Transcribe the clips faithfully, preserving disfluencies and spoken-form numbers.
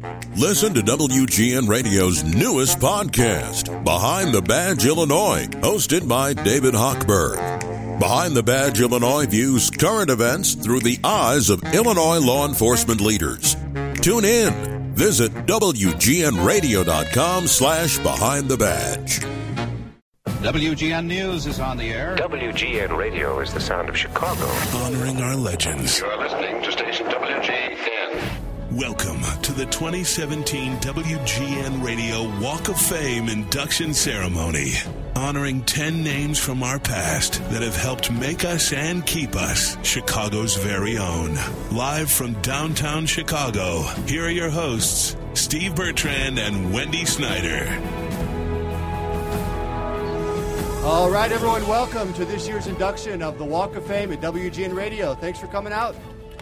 Listen to W G N Radio's newest podcast, Behind the Badge Illinois, hosted by David Hochberg. Behind the Badge Illinois views current events through the eyes of Illinois law enforcement leaders. Tune in. Visit W G N radio dot com slash behind the badge. W G N News is on the air. W G N Radio is the sound of Chicago. Honoring our legends. You're listening to station W G N. Welcome to the twenty seventeen W G N Radio Walk of Fame induction ceremony. Honoring ten names from our past that have helped make us and keep us Chicago's very own. Live from downtown Chicago, here are your hosts, Steve Bertrand and Wendy Snyder. All right, everyone, welcome to this year's induction of the Walk of Fame at W G N Radio. Thanks for coming out.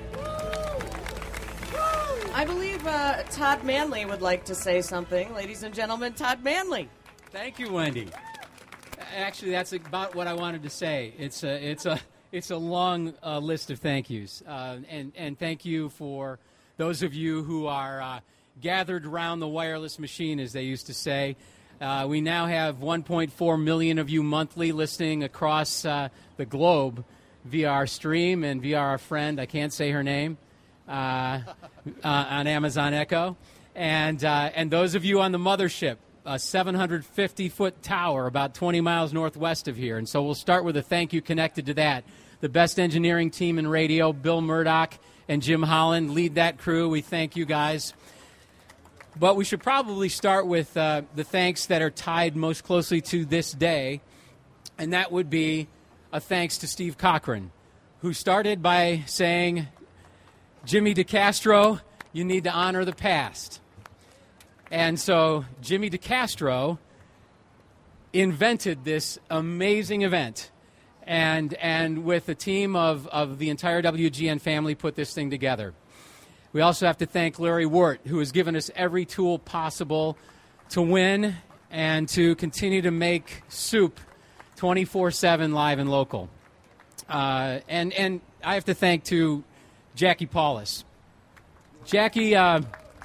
I believe uh, Todd Manley would like to say something. Ladies and gentlemen, Todd Manley. Thank you, Wendy. Actually, that's about what I wanted to say. It's a, it's a, it's a long uh, list of thank yous. Uh, and, and thank you for those of you who are uh, gathered around the wireless machine, as they used to say. Uh, we now have one point four million of you monthly listening across uh, the globe via our stream and via our friend, I can't say her name, uh, uh, on Amazon Echo. And, uh, and those of you on the mothership, a seven hundred fifty foot tower about twenty miles northwest of here. And so we'll start with a thank you connected to that. The best engineering team in radio, Bill Murdoch and Jim Holland, lead that crew. We thank you guys. But we should probably start with uh, the thanks that are tied most closely to this day, and that would be a thanks to Steve Cochran, who started by saying, Jimmy DeCastro, you need to honor the past. And so Jimmy DeCastro invented this amazing event, and and with a team of, of the entire W G N family put this thing together. We also have to thank Larry Wart, who has given us every tool possible to win and to continue to make soup twenty-four seven live and local. Uh, and, and I have to thank, too, Jackie Paulus. Jackie, uh,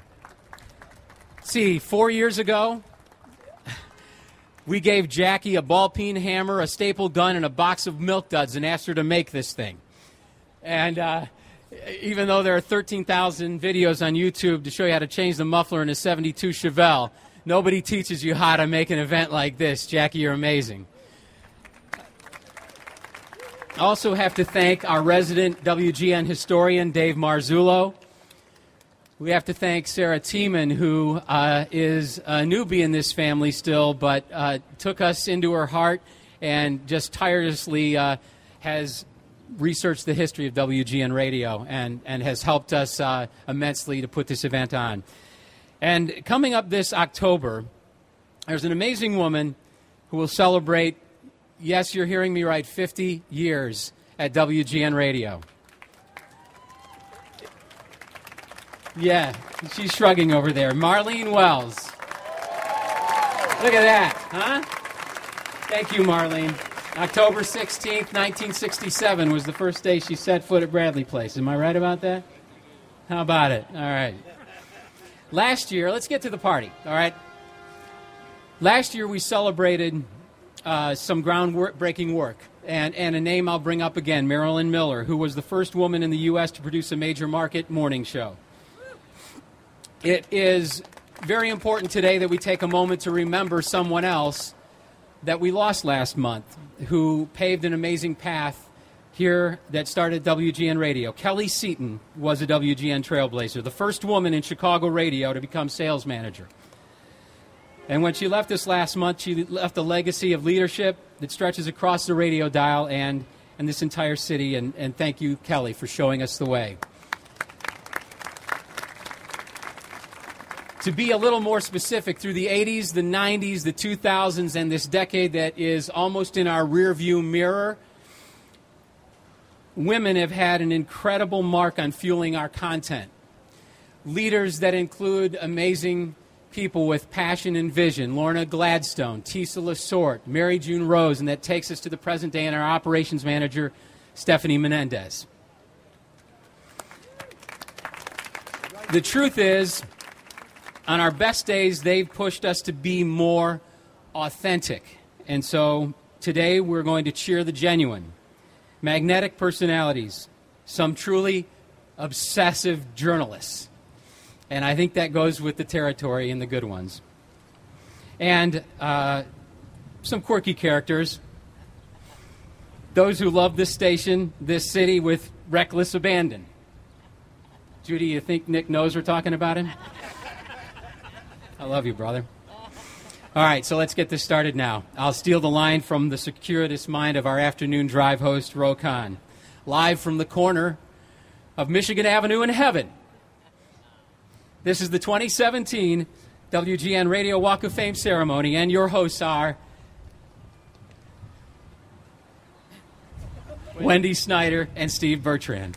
see, four years ago, we gave Jackie a ball-peen hammer, a staple gun, and a box of Milk Duds and asked her to make this thing. And uh, even though there are thirteen thousand videos on YouTube to show you how to change the muffler in a seventy-two Chevelle, nobody teaches you how to make an event like this. Jackie, you're amazing. I also have to thank our resident W G N historian, Dave Marzullo. We have to thank Sarah Tiemann, who uh, is a newbie in this family still, but uh, took us into her heart and just tirelessly uh, has researched the history of W G N Radio and, and has helped us uh, immensely to put this event on. And coming up this October, there's an amazing woman who will celebrate, yes, you're hearing me right, fifty years at W G N Radio. Yeah, she's shrugging over there. Marlene Wells. Look at that, huh? Thank you, Marlene. October sixteenth, nineteen sixty-seven was the first day she set foot at Bradley Place. Am I right about that? How about it? All right. Last year, let's get to the party, all right? Last year we celebrated uh, some groundbreaking work, and, and a name I'll bring up again, Marilyn Miller, who was the first woman in the U S to produce a major market morning show. It is very important today that we take a moment to remember someone else that we lost last month, who paved an amazing path here that started W G N Radio. Kelly Seaton was a W G N trailblazer, the first woman in Chicago radio to become sales manager. And when she left us last month, she left a legacy of leadership that stretches across the radio dial and, and this entire city, and, and thank you, Kelly, for showing us the way. To be a little more specific, through the eighties, the nineties, the two thousands, and this decade that is almost in our rearview mirror, women have had an incredible mark on fueling our content. Leaders that include amazing people with passion and vision, Lorna Gladstone, Tisa Lasort, Mary June Rose, and that takes us to the present day and our operations manager, Stephanie Menendez. The truth is, on our best days, they've pushed us to be more authentic. And so today we're going to cheer the genuine, magnetic personalities, some truly obsessive journalists. And I think that goes with the territory and the good ones. And uh, some quirky characters, those who love this station, this city with reckless abandon. Judy, you think Nick knows we're talking about him? I love you, brother. All right, so let's get this started now. I'll steal the line from the circuitous mind of our afternoon drive host, Ro Khan. Live from the corner of Michigan Avenue in heaven. This is the twenty seventeen W G N Radio Walk of Fame ceremony, and your hosts are Wendy Snyder and Steve Bertrand.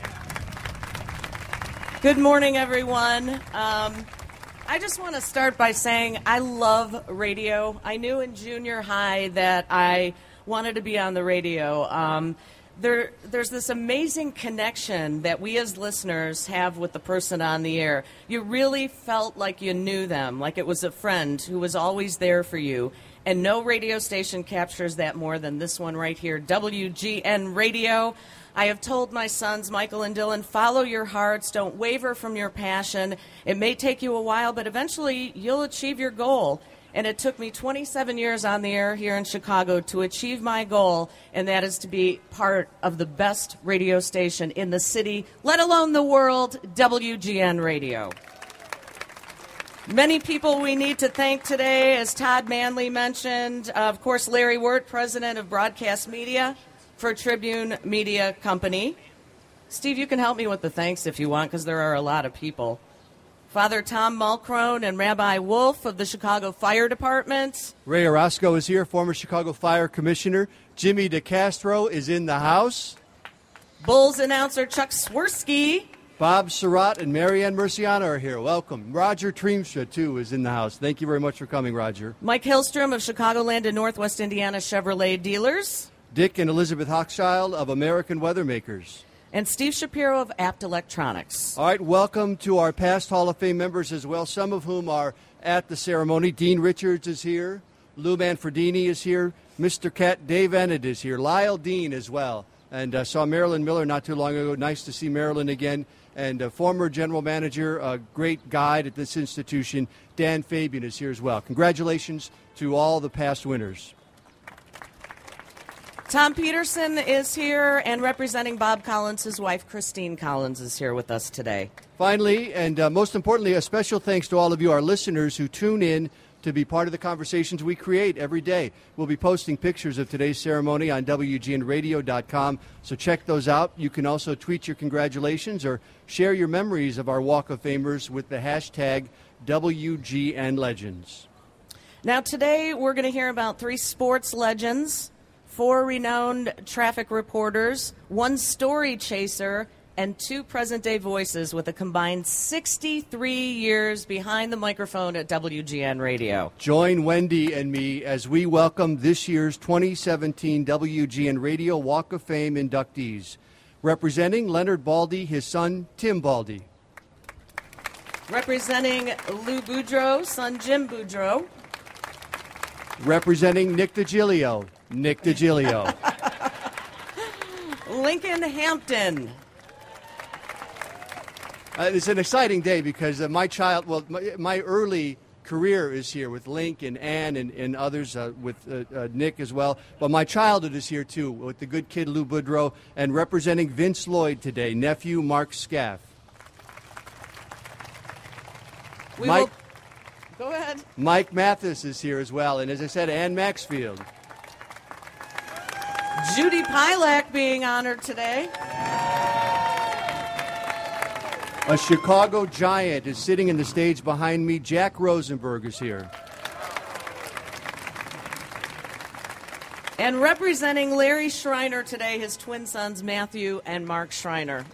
Good morning, everyone. Um, I just want to start by saying I love radio. I knew in junior high that I wanted to be on the radio. Um, there, there's this amazing connection that we as listeners have with the person on the air. You really felt like you knew them, like it was a friend who was always there for you. And no radio station captures that more than this one right here, W G N Radio. I have told my sons, Michael and Dylan, follow your hearts. Don't waver from your passion. It may take you a while, but eventually you'll achieve your goal. And it took me twenty-seven years on the air here in Chicago to achieve my goal, and that is to be part of the best radio station in the city, let alone the world, W G N Radio. Many people we need to thank today, as Todd Manley mentioned. Uh, of course, Larry Wirt, president of Broadcast Media for Tribune Media Company. Steve, you can help me with the thanks if you want, because there are a lot of people. Father Tom Mulcrone and Rabbi Wolf of the Chicago Fire Department. Ray Orozco is here, former Chicago Fire Commissioner. Jimmy DeCastro is in the house. Bulls announcer Chuck Swirsky. Bob Surratt and Marianne Murciano are here. Welcome. Roger Treemstra, too, is in the house. Thank you very much for coming, Roger. Mike Hillstrom of Chicagoland and Northwest Indiana Chevrolet Dealers. Dick and Elizabeth Hochschild of American Weathermakers. And Steve Shapiro of Apt Electronics. All right, welcome to our past Hall of Fame members as well, some of whom are at the ceremony. Dean Richards is here. Lou Manfredini is here. Mister Cat Dave Ennett is here. Lyle Dean as well. And uh, saw Marilyn Miller not too long ago. Nice to see Marilyn again. And uh, former general manager, a uh, great guide at this institution, Dan Fabian is here as well. Congratulations to all the past winners. Tom Peterson is here, and representing Bob Collins, his wife Christine Collins is here with us today. Finally, and uh, most importantly, a special thanks to all of you, our listeners, who tune in to be part of the conversations we create every day. We'll be posting pictures of today's ceremony on W G N radio dot com, so check those out. You can also tweet your congratulations or share your memories of our Walk of Famers with the hashtag W G N Legends. Now today we're going to hear about three sports legends, four renowned traffic reporters, one story chaser, and two present-day voices with a combined sixty-three years behind the microphone at W G N Radio. Join Wendy and me as we welcome this year's twenty seventeen W G N Radio Walk of Fame inductees. Representing Leonard Baldy, his son, Tim Baldy. Representing Lou Boudreau, son Jim Boudreau. Representing Nick DiGilio, Nick DiGilio. Lincoln Hampton. Uh, it's an exciting day because uh, my child, well, my, my early career is here with Link and Ann and, and others, uh, with uh, uh, Nick as well. But my childhood is here, too, with the good kid Lou Boudreau, and representing Vince Lloyd today, nephew Mark Scaff. We Mike, will, go ahead. Mike Mathis is here as well, and as I said, Ann Maxfield. Judy Pilak being honored today. A Chicago giant is sitting in the stage behind me. Jack Rosenberg is here. And representing Larry Schreiner today, his twin sons Matthew and Mark Schreiner.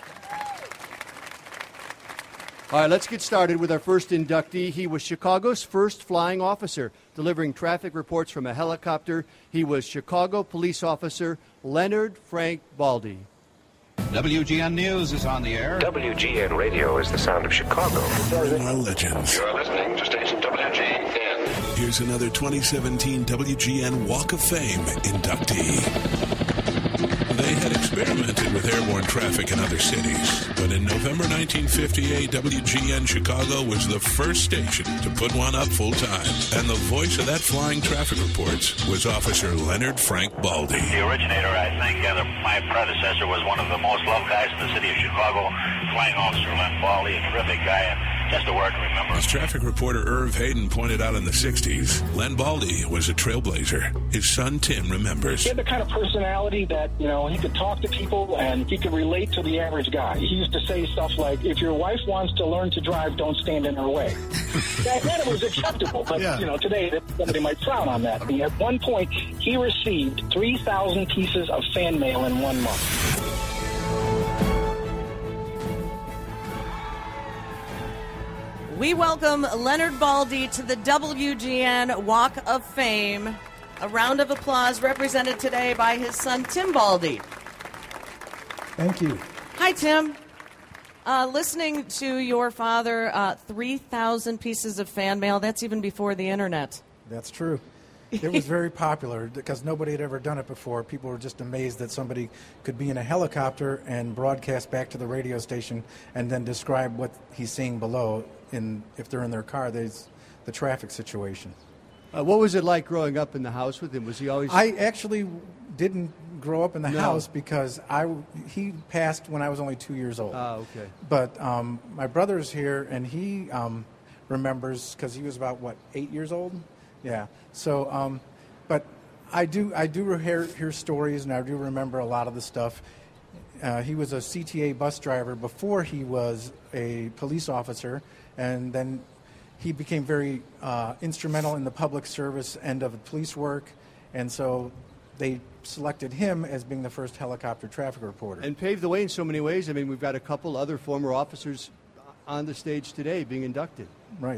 All right, let's get started with our first inductee. He was Chicago's first flying officer, delivering traffic reports from a helicopter. He was Chicago police officer Leonard Frank Baldy. W G N News is on the air. W G N Radio is the sound of Chicago. Honoring our legends. You're listening to station W G N. Here's another twenty seventeen W G N Walk of Fame inductee. They had experimented with airborne traffic in other cities, but in November nineteen fifty-eight, W G N Chicago was the first station to put one up full-time. And the voice of that flying traffic reports was Officer Leonard Frank Baldy. The originator, I think, and my predecessor was one of the most loved guys in the city of Chicago, Flying Officer Len Baldy, a terrific guy, and just a word to remember. As traffic reporter Irv Hayden pointed out in the sixties, Len Baldy was a trailblazer. His son Tim remembers. He had the kind of personality that, you know, he could talk to people and he could relate to the average guy. He used to say stuff like, if your wife wants to learn to drive, don't stand in her way. Back then it was acceptable, but, yeah. you know, today somebody might frown on that. And at one point, he received three thousand pieces of fan mail in one month. We welcome Leonard Baldy to the W G N Walk of Fame. A round of applause represented today by his son, Tim Baldy. Thank you. Hi, Tim. Uh, listening to your father, uh, three thousand pieces of fan mail, that's even before the internet. That's true. It was very popular because nobody had ever done it before. People were just amazed that somebody could be in a helicopter and broadcast back to the radio station and then describe what he's seeing below. In, if they're in their car, there's the traffic situation. Uh, what was it like growing up in the house with him? Was he always... I actually didn't grow up in the no. house because I, he passed when I was only two years old. Ah, okay. But um, my brother's here, and he um, remembers because he was about, what, eight years old? Yeah. So, um, but I do I do hear, hear stories, and I do remember a lot of the stuff. Uh, he was a C T A bus driver before he was a police officer, and then he became very uh, instrumental in the public service end of police work, and so they selected him as being the first helicopter traffic reporter. And paved the way in so many ways. I mean, we've got a couple other former officers on the stage today being inducted. Right.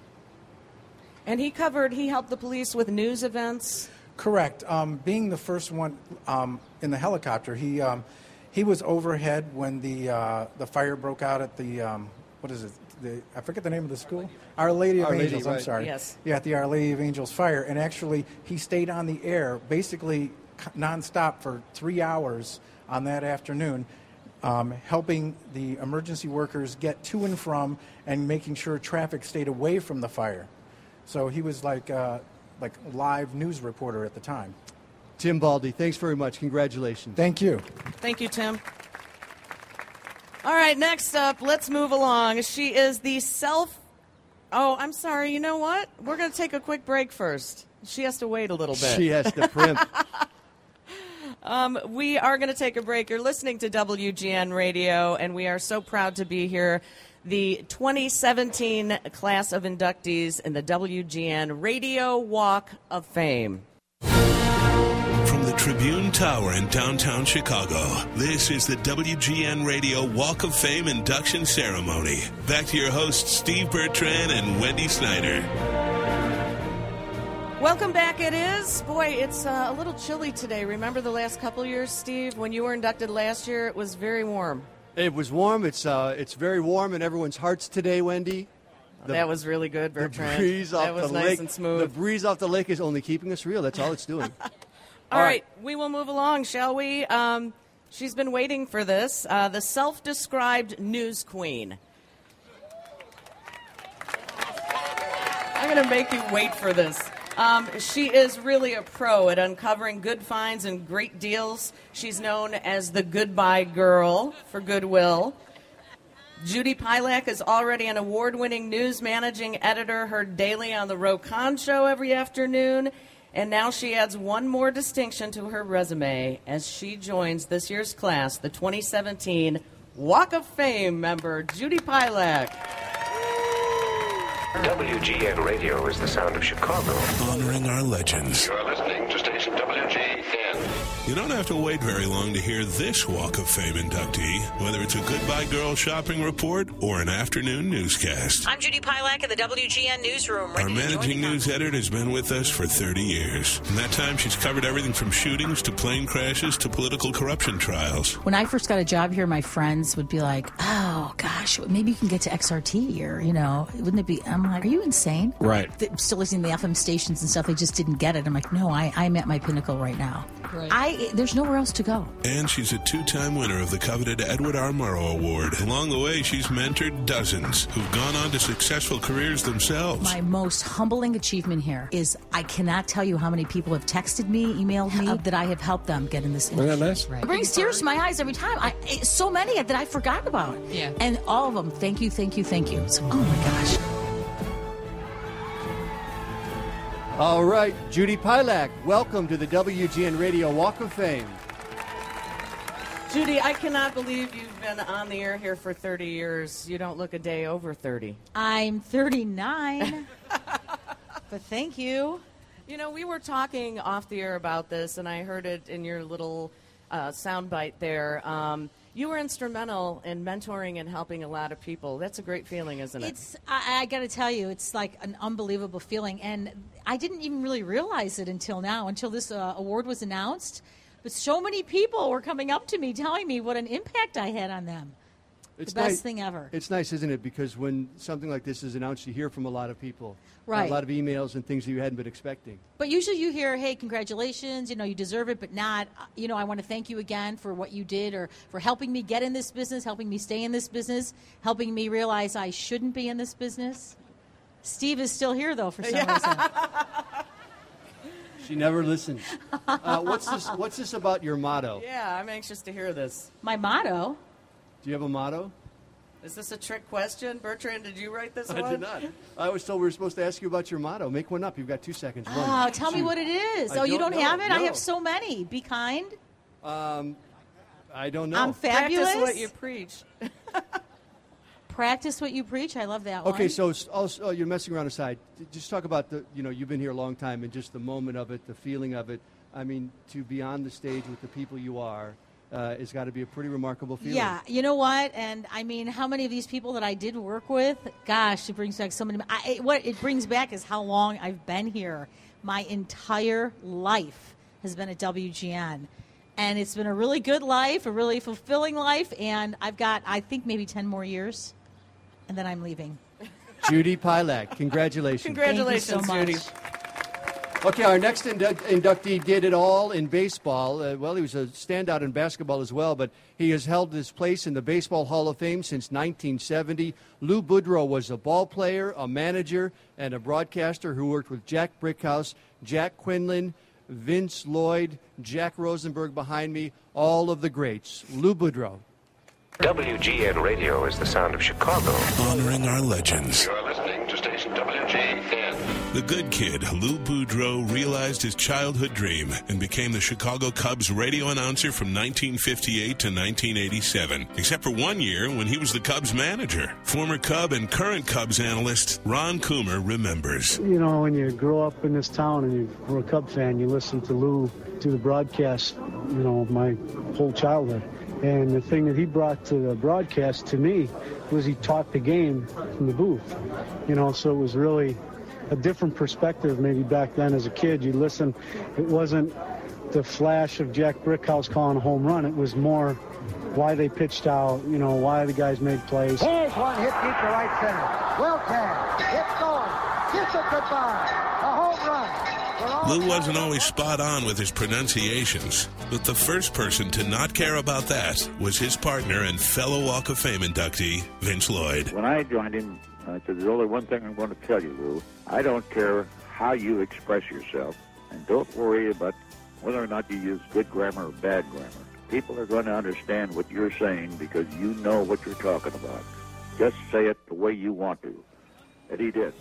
And he covered, he helped the police with news events? Correct. Um, being the first one um, in the helicopter, he um, he was overhead when the uh, the fire broke out at the, um, what is it, the, I forget the name of the school? Our Lady of Our Angels, Lady, I'm right. sorry. Yes. Yeah, at the Our Lady of Angels fire. And actually, he stayed on the air basically nonstop for three hours on that afternoon, um, helping the emergency workers get to and from and making sure traffic stayed away from the fire. So he was like uh, like a live news reporter at the time. Tim Baldy, thanks very much. Congratulations. Thank you. Thank you, Tim. All right, next up, let's move along. She is the self... Oh, I'm sorry. You know what? We're going to take a quick break first. She has to wait a little bit. She has to primp. um, we are going to take a break. You're listening to W G N Radio, and we are so proud to be here. The twenty seventeen class of inductees in the W G N Radio Walk of Fame. From the Tribune Tower in downtown Chicago, this is the W G N Radio Walk of Fame induction ceremony. Back to your hosts, Steve Bertrand and Wendy Snyder. Welcome back. It is. Boy, it's uh, a little chilly today. Remember the last couple years, Steve? When you were inducted last year, it was very warm. It was warm. It's uh, it's very warm in everyone's hearts today, Wendy. The, that was really good, Bertrand. The breeze off that was the nice lake, and smooth. The breeze off the lake is only keeping us real. That's all it's doing. all, all right. right, we will move along, shall we? Um, she's been waiting for this. Uh, the self-described news queen. I'm going to make you wait for this. Um, she is really a pro at uncovering good finds and great deals. She's known as the Goodbye Girl for Goodwill. Judy Pilak is already an award-winning news managing editor, heard daily on the Ro Khan Show every afternoon. And now she adds one more distinction to her resume as she joins this year's class, the twenty seventeen Walk of Fame member, Judy Pilak. W G N Radio is the sound of Chicago. Honoring our legends. You're listening to station W G N. ten. You don't have to wait very long to hear this Walk of Fame inductee, whether it's a Goodbye Girl shopping report or an afternoon newscast. I'm Judy Pilak in the W G N Newsroom. Our managing news editor has been with us for thirty years. In that time, she's covered everything from shootings to plane crashes to political corruption trials. When I first got a job here, my friends would be like, oh, gosh, maybe you can get to X R T or, you know, wouldn't it be? I'm like, are you insane? Right. They're still listening to the F M stations and stuff. They just didn't get it. I'm like, no, I, I'm at my pinnacle right now. Right. I There's nowhere else to go. And she's a two-time winner of the coveted Edward R. Murrow Award. Along the way, she's mentored dozens who've gone on to successful careers themselves. My most humbling achievement here is I cannot tell you how many people have texted me, emailed me, uh, that I have helped them get in this industry. Isn't that nice? Right. It brings tears to my eyes every time. I, so many that I forgot about. Yeah. And all of them, thank you, thank you, thank you. So, oh, my gosh. All right, Judy Pilak, welcome to the W G N Radio Walk of Fame. Judy, I cannot believe you've been on the air here for thirty years. You don't look a day over thirty. I'm thirty-nine, but thank you. You know, we were talking off the air about this, and I heard it in your little uh, soundbite there. Um, you were instrumental in mentoring and helping a lot of people. That's a great feeling, isn't it? It's. I, I got to tell you, it's like an unbelievable feeling, and I didn't even really realize it until now, until this uh, award was announced. But so many people were coming up to me telling me what an impact I had on them. It's the best nice, thing ever. It's nice, isn't it? Because when something like this is announced, you hear from a lot of people. Right. A lot of emails and things that you hadn't been expecting. But usually you hear, hey, congratulations, you know, you deserve it, but not, you know, I want to thank you again for what you did or for helping me get in this business, helping me stay in this business, helping me realize I shouldn't be in this business. Steve is still here, though, for some yeah. reason. She never listens. Uh, what's this? What's this about your motto? Yeah, I'm anxious to hear this. My motto? Do you have a motto? Is this a trick question? Bertrand, did you write this I one? did not. I was told we were supposed to ask you about your motto. Make one up. You've got two seconds. One, Oh, tell two. me what it is. I oh, you don't don't know. have it? I No. have so many. Be kind. Um, I don't know. I'm fabulous. Practice what you preach. Practice what you preach. I love that one. Okay, so also, oh, you're messing around aside. Just talk about the, you know, you've been here a long time and just the moment of it, the feeling of it. I mean, to be on the stage with the people you are, uh, it's got to be a pretty remarkable feeling. Yeah, you know what? And I mean, how many of these people that I did work with? Gosh, it brings back so many. I, it, what it brings back is how long I've been here. My entire life has been at W G N. And it's been a really good life, a really fulfilling life. And I've got, I think, maybe ten more years. And then I'm leaving. Judy Pilak, congratulations. Congratulations, Thank you so Judy. much. Okay, our next indu- inductee did it all in baseball. Uh, well, he was a standout in basketball as well, but he has held his place in the Baseball Hall of Fame since nineteen seventy. Lou Boudreau was a ball player, a manager, and a broadcaster who worked with Jack Brickhouse, Jack Quinlan, Vince Lloyd, Jack Rosenberg behind me, all of the greats. Lou Boudreau. W G N Radio is the sound of Chicago. Honoring our legends. You're listening to station W G N. The good kid, Lou Boudreau, realized his childhood dream and became the Chicago Cubs radio announcer from nineteen fifty-eight to nineteen eighty-seven, except for one year when he was the Cubs manager. Former Cub and current Cubs analyst Ron Coomer remembers. You know, when you grow up in this town and you were a Cub fan, you listen to Lou do the broadcast, you know, my whole childhood. And the thing that he brought to the broadcast to me was he taught the game from the booth. You know, so it was really a different perspective maybe back then as a kid. You listen, it wasn't the flash of Jack Brickhouse calling a home run. It was more why they pitched out, you know, why the guys made plays. Here's one hit deep to right center. Well tagged. It's going. Kiss it goodbye. A home run. Lou wasn't always spot on with his pronunciations, but the first person to not care about that was his partner and fellow Walk of Fame inductee, Vince Lloyd. When I joined him, I said, there's only one thing I'm going to tell you, Lou. I don't care how you express yourself, and don't worry about whether or not you use good grammar or bad grammar. People are going to understand what you're saying because you know what you're talking about. Just say it the way you want to. And he did.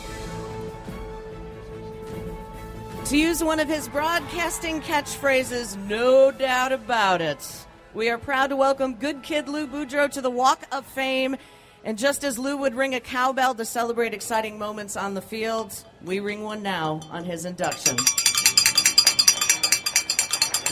To use one of his broadcasting catchphrases, no doubt about it. We are proud to welcome good kid Lou Boudreau to the Walk of Fame. And just as Lou would ring a cowbell to celebrate exciting moments on the field, we ring one now on his induction.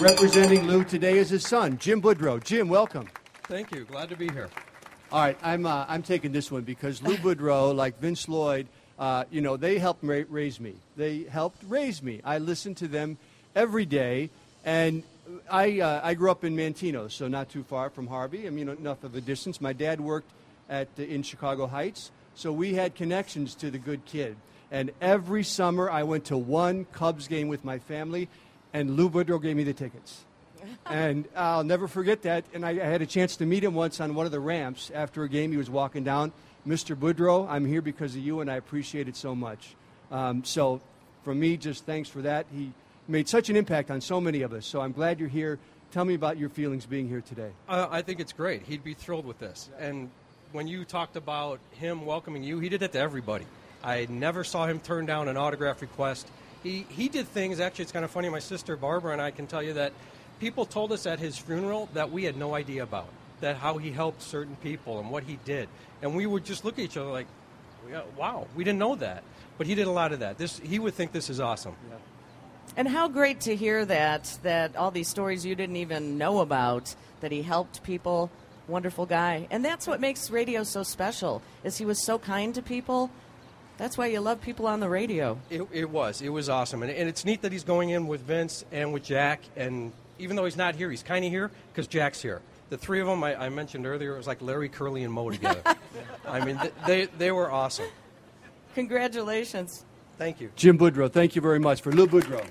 Representing Lou today is his son, Jim Boudreau. Jim, welcome. Thank you. Glad to be here. All right, I'm uh, I'm taking this one because Lou Boudreau, like Vince Lloyd, uh, you know, they helped ra- raise me. They helped raise me. I listen to them every day, and I uh, I grew up in Mantino, so not too far from Harvey. I mean, enough of a distance. My dad worked at uh, in Chicago Heights, so we had connections to the good kid. And every summer, I went to one Cubs game with my family, and Lou Boudreau gave me the tickets. And I'll never forget that. And I, I had a chance to meet him once on one of the ramps after a game. He was walking down. Mister Boudreau, I'm here because of you, and I appreciate it so much. Um, so from me, just thanks for that. He made such an impact on so many of us. So I'm glad you're here. Tell me about your feelings being here today. Uh, I think it's great. He'd be thrilled with this. And when you talked about him welcoming you, he did that to everybody. I never saw him turn down an autograph request. He, he did things, actually, it's kind of funny. My sister Barbara and I can tell you that people told us at his funeral that we had no idea about, that how he helped certain people and what he did. And we would just look at each other like, wow, we didn't know that. But he did a lot of that. This He would think this is awesome. Yeah. And how great to hear that, that all these stories you didn't even know about, that he helped people. Wonderful guy. And that's what makes radio so special, is he was so kind to people. That's why you love people on the radio. It, it was. It was awesome. And, and it's neat that he's going in with Vince and with Jack. And even though he's not here, he's kind of here because Jack's here. The three of them, I, I mentioned earlier, it was like Larry, Curly, and Moe together. I mean, th- they they were awesome. Congratulations. Thank you. Jim Boudreau, thank you very much. For Lou Boudreau.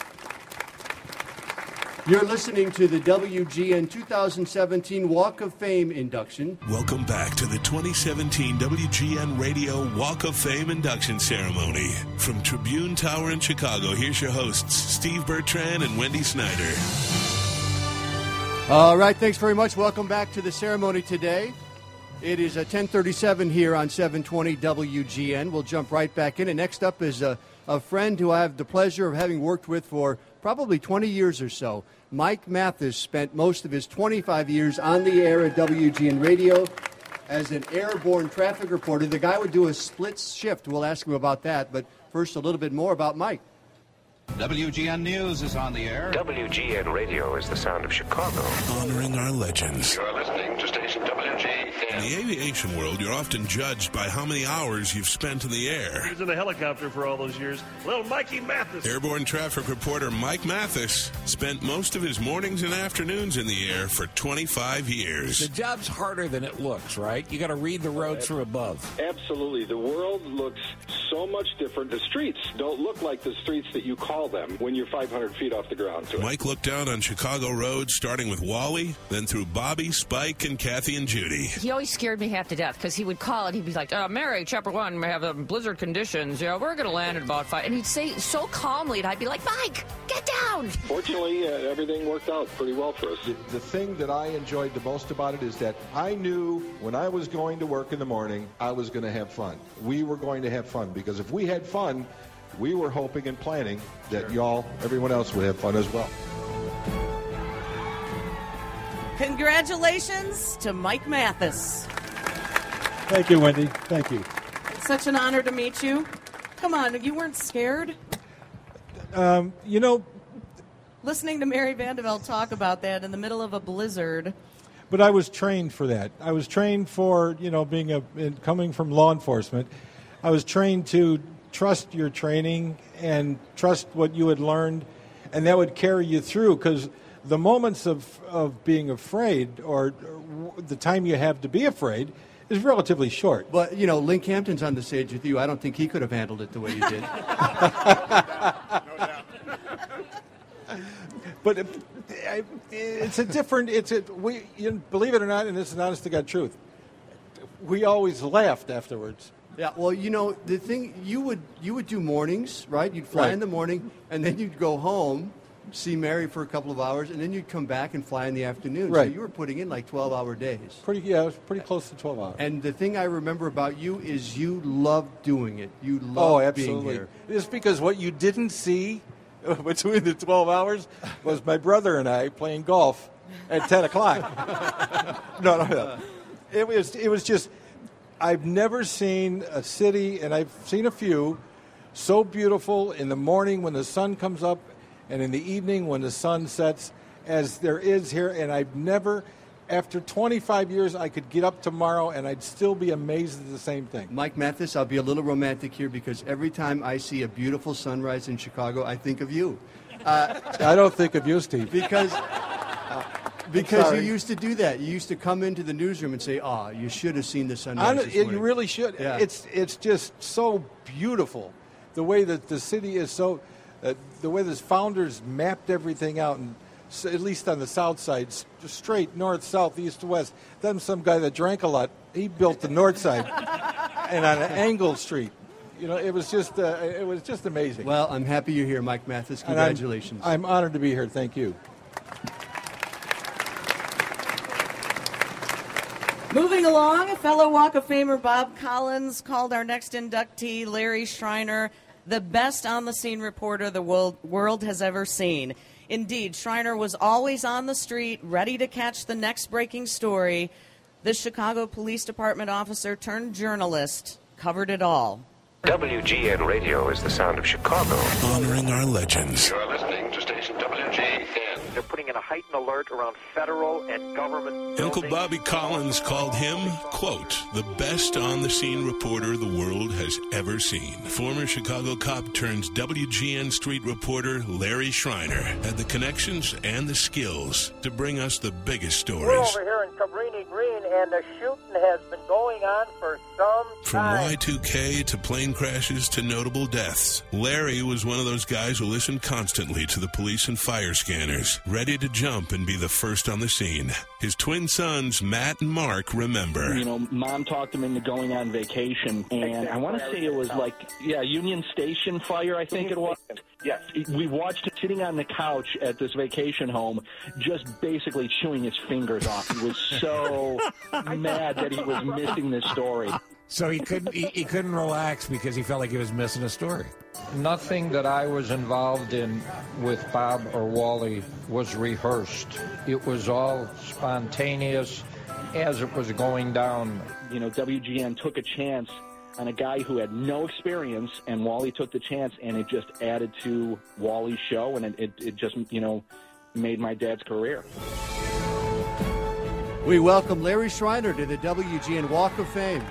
You're listening to the W G N two thousand seventeen Walk of Fame induction. Welcome back to the twenty seventeen W G N Radio Walk of Fame induction ceremony. From Tribune Tower in Chicago, here's your hosts, Steve Bertrand and Wendy Snyder. All right, thanks very much. Welcome back to the ceremony today. It is uh, ten thirty-seven here on seven twenty W G N. We'll jump right back in. And next up is a, a friend who I have the pleasure of having worked with for probably twenty years or so. Mike Mathis spent most of his twenty-five years on the air at W G N Radio as an airborne traffic reporter. The guy would do a split shift. We'll ask him about that. But first, a little bit more about Mike. W G N News is on the air. W G N Radio is the sound of Chicago. Honoring our legends. You're listening to station W G N. In the aviation world, you're often judged by how many hours you've spent in the air. He was in a helicopter for all those years. Little Mikey Mathis. Airborne traffic reporter Mike Mathis spent most of his mornings and afternoons in the air for twenty-five years. The job's harder than it looks, right? You got to read the roads from above. Absolutely. The world looks so much different. The streets don't look like the streets that you call them when you're five hundred feet off the ground. So Mike looked down on Chicago roads, starting with Wally, then through Bobby, Spike, and Kathy and Judy. He always scared me half to death because he would call and he'd be like, uh, Mary, chapter one, we have um, blizzard conditions. Yeah, we're going to land at about five. And he'd say so calmly, and I'd be like, Mike, get down. Fortunately, uh, everything worked out pretty well for us. The, the thing that I enjoyed the most about it is that I knew when I was going to work in the morning, I was going to have fun. We were going to have fun because if we had fun, we were hoping and planning that sure. y'all, everyone else, would have fun as well. Congratulations to Mike Mathis. Thank you, Wendy. Thank you. It's such an honor to meet you. Come on, you weren't scared? Um, you know... Listening to Mary Vandeveld talk about that in the middle of a blizzard. But I was trained for that. I was trained for, you know, being a coming from law enforcement. I was trained to trust your training and trust what you had learned, and that would carry you through, because the moments of, of being afraid or the time you have to be afraid is relatively short. But, you know, Link Hampton's on the stage with you. I don't think he could have handled it the way you did. But it, it, it's a different, it's a, we, you know, believe it or not, and this is an honest to God truth, we always laughed afterwards. Yeah, well, you know, the thing, you would you would do mornings, right? You'd fly right. in the morning, and then you'd go home, see Mary for a couple of hours, and then you'd come back and fly in the afternoon. Right. So you were putting in like twelve-hour days. Pretty, yeah, it was pretty close to twelve hours. And the thing I remember about you is you loved doing it. You loved oh, being absolutely. here. It's because what you didn't see between the twelve hours was my brother and I playing golf at ten o'clock. no, no, no. It was, it was just... I've never seen a city, and I've seen a few, so beautiful in the morning when the sun comes up and in the evening when the sun sets. as there is here, and I've never, after twenty-five years, I could get up tomorrow and I'd still be amazed at the same thing. Mike Mathis, I'll be a little romantic here because every time I see a beautiful sunrise in Chicago, I think of you. Uh, I don't think of you, Steve. Because uh, because you used to do that. You used to come into the newsroom and say, "Ah, oh, you should have seen the sunrise this you morning." really should. Yeah. It's it's just so beautiful, the way that the city is so, uh, the way the founders mapped everything out, and so, at least on the south side, s- straight north, south, east, west. Then some guy that drank a lot, he built the north side, and on an angled street. You know, it was just uh, it was just amazing. Well, I'm happy you're here, Mike Mathis. And I'm- Congratulations. I'm, honored to be here. Thank you. Moving along, fellow Walk of Famer Bob Collins called our next inductee, Larry Schreiner, the best on-the-scene reporter the world, world has ever seen. Indeed, Schreiner was always on the street, ready to catch the next breaking story. This Chicago Police Department officer turned journalist covered it all. W G N Radio is the sound of Chicago. Honoring our legends. You're listening to station W G N. They're putting in a heightened alert around federal and government Uncle buildings. Bobby Collins called him, quote, the best on-the-scene reporter the world has ever seen. Former Chicago cop turns W G N street reporter Larry Schreiner had the connections and the skills to bring us the biggest We're stories. over here in Cabrini Green, and the shooting has been going on for some From time. Y two K to plane crashes to notable deaths, Larry was one of those guys who listened constantly to the police and fire scanners, ready to jump and be the first on the scene. His twin sons, Matt and Mark, remember. You know, Mom talked him into going on vacation, and I want to say it was like, yeah, Union Station fire, I think it was. Yes. We watched him sitting on the couch at this vacation home, just basically chewing his fingers off. He was so mad that he was missing this story. So he couldn't he, he couldn't relax because he felt like he was missing a story. Nothing that I was involved in with Bob or Wally was rehearsed. It was all spontaneous as it was going down. You know, W G N took a chance on a guy who had no experience, and Wally took the chance, and it just added to Wally's show, and it, it, it just, you know, made my dad's career. We welcome Larry Schreiner to the W G N Walk of Fame.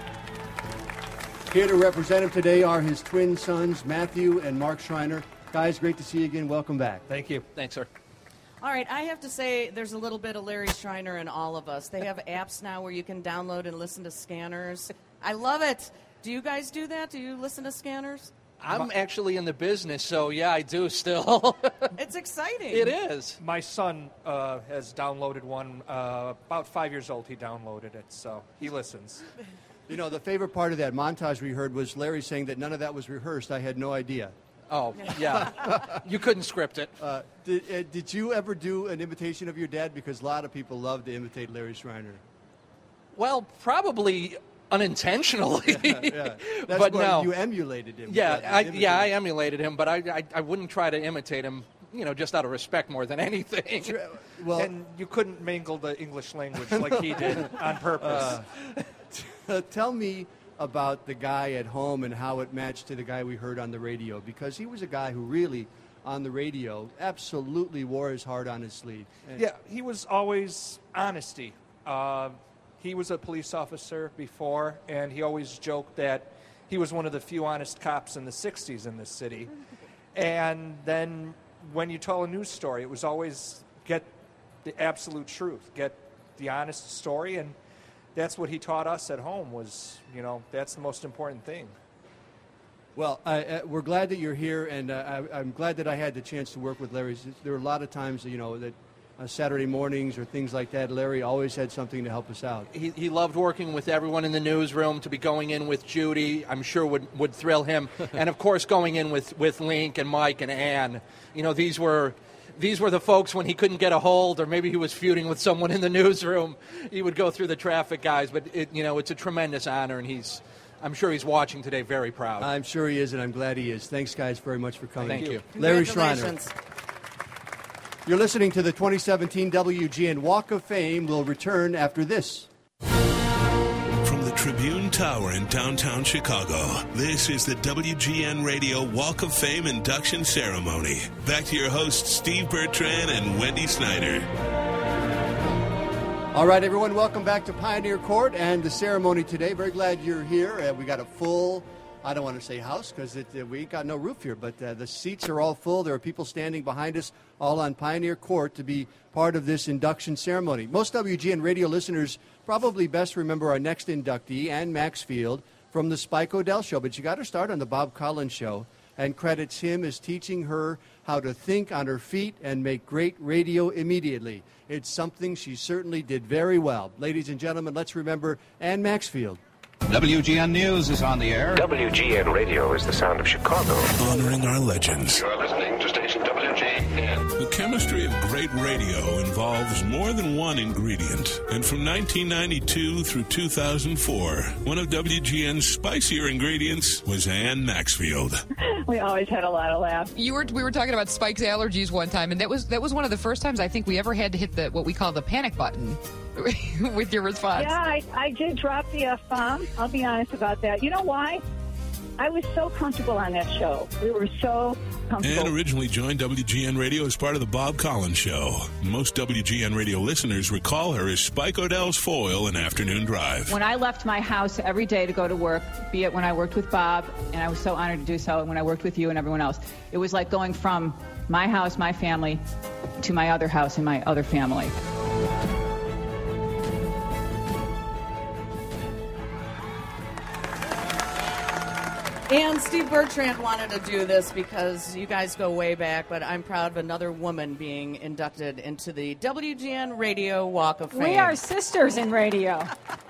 Here to represent him today are his twin sons, Matthew and Mark Schreiner. Guys, great to see you again. Welcome back. Thank you. Thanks, sir. All right, I have to say there's a little bit of Larry Schreiner in all of us. They have apps now where you can download and listen to scanners. I love it. Do you guys do that? Do you listen to scanners? I'm actually in the business, so yeah, I do still. It's exciting. It is. My son uh, has downloaded one. Uh, about five years old, he downloaded it, so he listens. You know, the favorite part of that montage we heard was Larry saying that none of that was rehearsed. I had no idea. Oh, yeah. You couldn't script it. Uh, did, uh, did you ever do an imitation of your dad? Because a lot of people love to imitate Larry Schreiner. Well, probably unintentionally. yeah, yeah. That's but why no. you emulated him. Yeah, but I, imitated. yeah, I emulated him, but I, I, I wouldn't try to imitate him, you know, just out of respect more than anything. Well, and you couldn't mangle the English language like he did on purpose. Uh, tell me about the guy at home and how it matched to the guy we heard on the radio, because he was a guy who really, on the radio, absolutely wore his heart on his sleeve. And Yeah, he was always honesty. Uh, he was a police officer before, and he always joked that he was one of the few honest cops in the sixties in this city. And then when you tell a news story, it was always get the absolute truth, get the honest story, and that's what he taught us at home was, you know, that's the most important thing. Well, I, uh, we're glad that you're here, and uh, I, I'm glad that I had the chance to work with Larry. There were a lot of times, you know, that uh, Saturday mornings or things like that, Larry always had something to help us out. He, he loved working with everyone in the newsroom. To be going in with Judy, I'm sure would, would thrill him. And, of course, going in with, with Link and Mike and Ann. You know, these were... These were the folks when he couldn't get a hold, or maybe he was feuding with someone in the newsroom. He would go through the traffic guys, but it, you know, it's a tremendous honor, and he's, I'm sure he's watching today, very proud. I'm sure he is, and I'm glad he is. Thanks, guys, very much for coming. Thank you. Larry Schreiner. You're listening to the twenty seventeen W G N Walk of Fame. Will return after this. From the Tribune Tribune Tower in downtown Chicago. This is the W G N Radio Walk of Fame induction ceremony. Back to your hosts, Steve Bertrand and Wendy Snyder. All right, everyone, welcome back to Pioneer Court and the ceremony today. Very glad you're here. Uh, we got a full, I don't want to say house because uh, we ain't got no roof here, but uh, the seats are all full. There are people standing behind us all on Pioneer Court to be part of this induction ceremony. Most W G N radio listeners probably best remember our next inductee, Ann Maxfield, from the Spike O'Dell Show, but you got to start on the Bob Collins Show, and credits him as teaching her how to think on her feet and make great radio immediately. It's something she certainly did very well. Ladies and gentlemen, let's remember Ann Maxfield. W G N News is on the air. W G N Radio is the sound of Chicago. Honoring our legends. You're listening to station W G N. The chemistry of great radio involves more than one ingredient. And from nineteen ninety-two through two thousand four, one of W G N's spicier ingredients was Ann Maxfield. We always had a lot of laughs. You were we were talking about Spike's allergies one time, and that was that was one of the first times I think we ever had to hit the what we call the panic button with your response. Yeah, I, I did drop the F-bomb. I'll be honest about that. You know why? I was so comfortable on that show. We were so comfortable. Ann originally joined W G N Radio as part of the Bob Collins Show. Most W G N Radio listeners recall her as Spike O'Dell's foil in Afternoon Drive. When I left my house every day to go to work, be it when I worked with Bob, and I was so honored to do so, and when I worked with you and everyone else, it was like going from my house, my family, to my other house and my other family. And Steve Bertrand wanted to do this because you guys go way back, but I'm proud of another woman being inducted into the W G N Radio Walk of Fame. We are sisters in radio.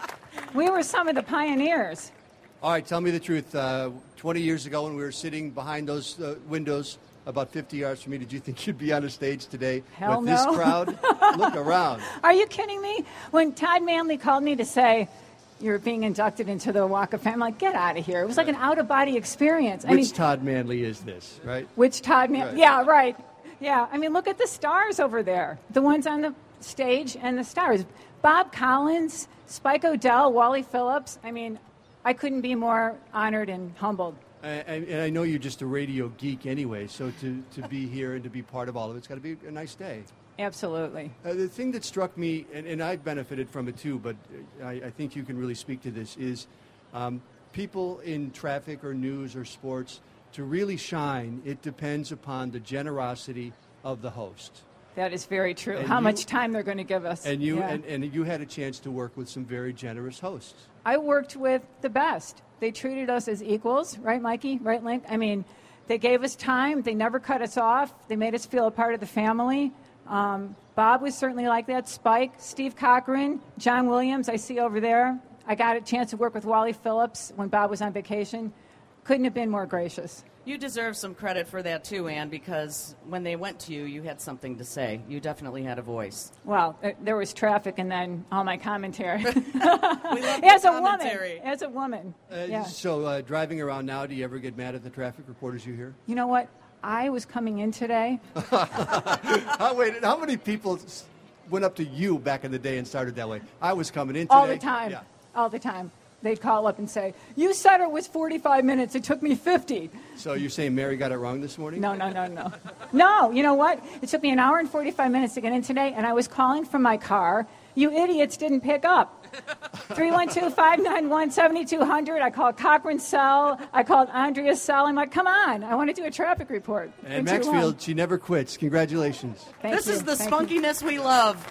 We were some of the pioneers. All right, tell me the truth. Uh, twenty years ago when we were sitting behind those uh, windows about fifty yards from me, did you think you'd be on a stage today Hell with no. this crowd? Look around. Are you kidding me? When Todd Manley called me to say, you're being inducted into the Walk of Fame, I'm like, get out of here. It was like an out-of-body experience. Which I mean, Todd Manley is this, right? Which Todd Manley? Right. Yeah, right. Yeah, I mean, look at the stars over there. The ones on the stage and the stars. Bob Collins, Spike O'Dell, Wally Phillips. I mean, I couldn't be more honored and humbled. And, and I know you're just a radio geek anyway, so to, to be here and to be part of all of it's got to be a nice day. Absolutely. Uh, the thing that struck me, and, and I've benefited from it too, but I, I think you can really speak to this, is um, people in traffic or news or sports, to really shine, it depends upon the generosity of the host. That is very true. And How you- much time they're going to give us. And you Yeah. and, and you had a chance to work with some very generous hosts. I worked with the best. They treated us as equals, right, Mikey? Right, Link? I mean, they gave us time. They never cut us off. They made us feel a part of the family. Um, Bob was certainly like that. Spike, Steve Cochran, John Williams, I see over there. I got a chance to work with Wally Phillips when Bob was on vacation. Couldn't have been more gracious. You deserve some credit for that too, Ann, because when they went to you, you had something to say. You definitely had a voice. Well, uh, there was traffic and then all my commentary. We love as the a woman, commentary. as a woman. Uh, yeah. So uh, driving around now, do you ever get mad at the traffic reporters you hear? You know what? I was coming in today. How, wait, how many people s- went up to you back in the day and started that way? I was coming in today. All the time. Yeah. All the time. They'd call up and say, you said it was forty-five minutes. It took me fifty. So you're saying Mary got it wrong this morning? No, no, no, no. No, you know what? It took me an hour and forty-five minutes to get in today, and I was calling from my car. You idiots didn't pick up. three one two, five nine one, seven two zero zero. I called Cochran's cell. I called Andrea's cell. I'm like, come on. I want to do a traffic report. And Three, two, one. Maxfield, she never quits. Congratulations. Thank this you. is the Thank you. spunkiness we love.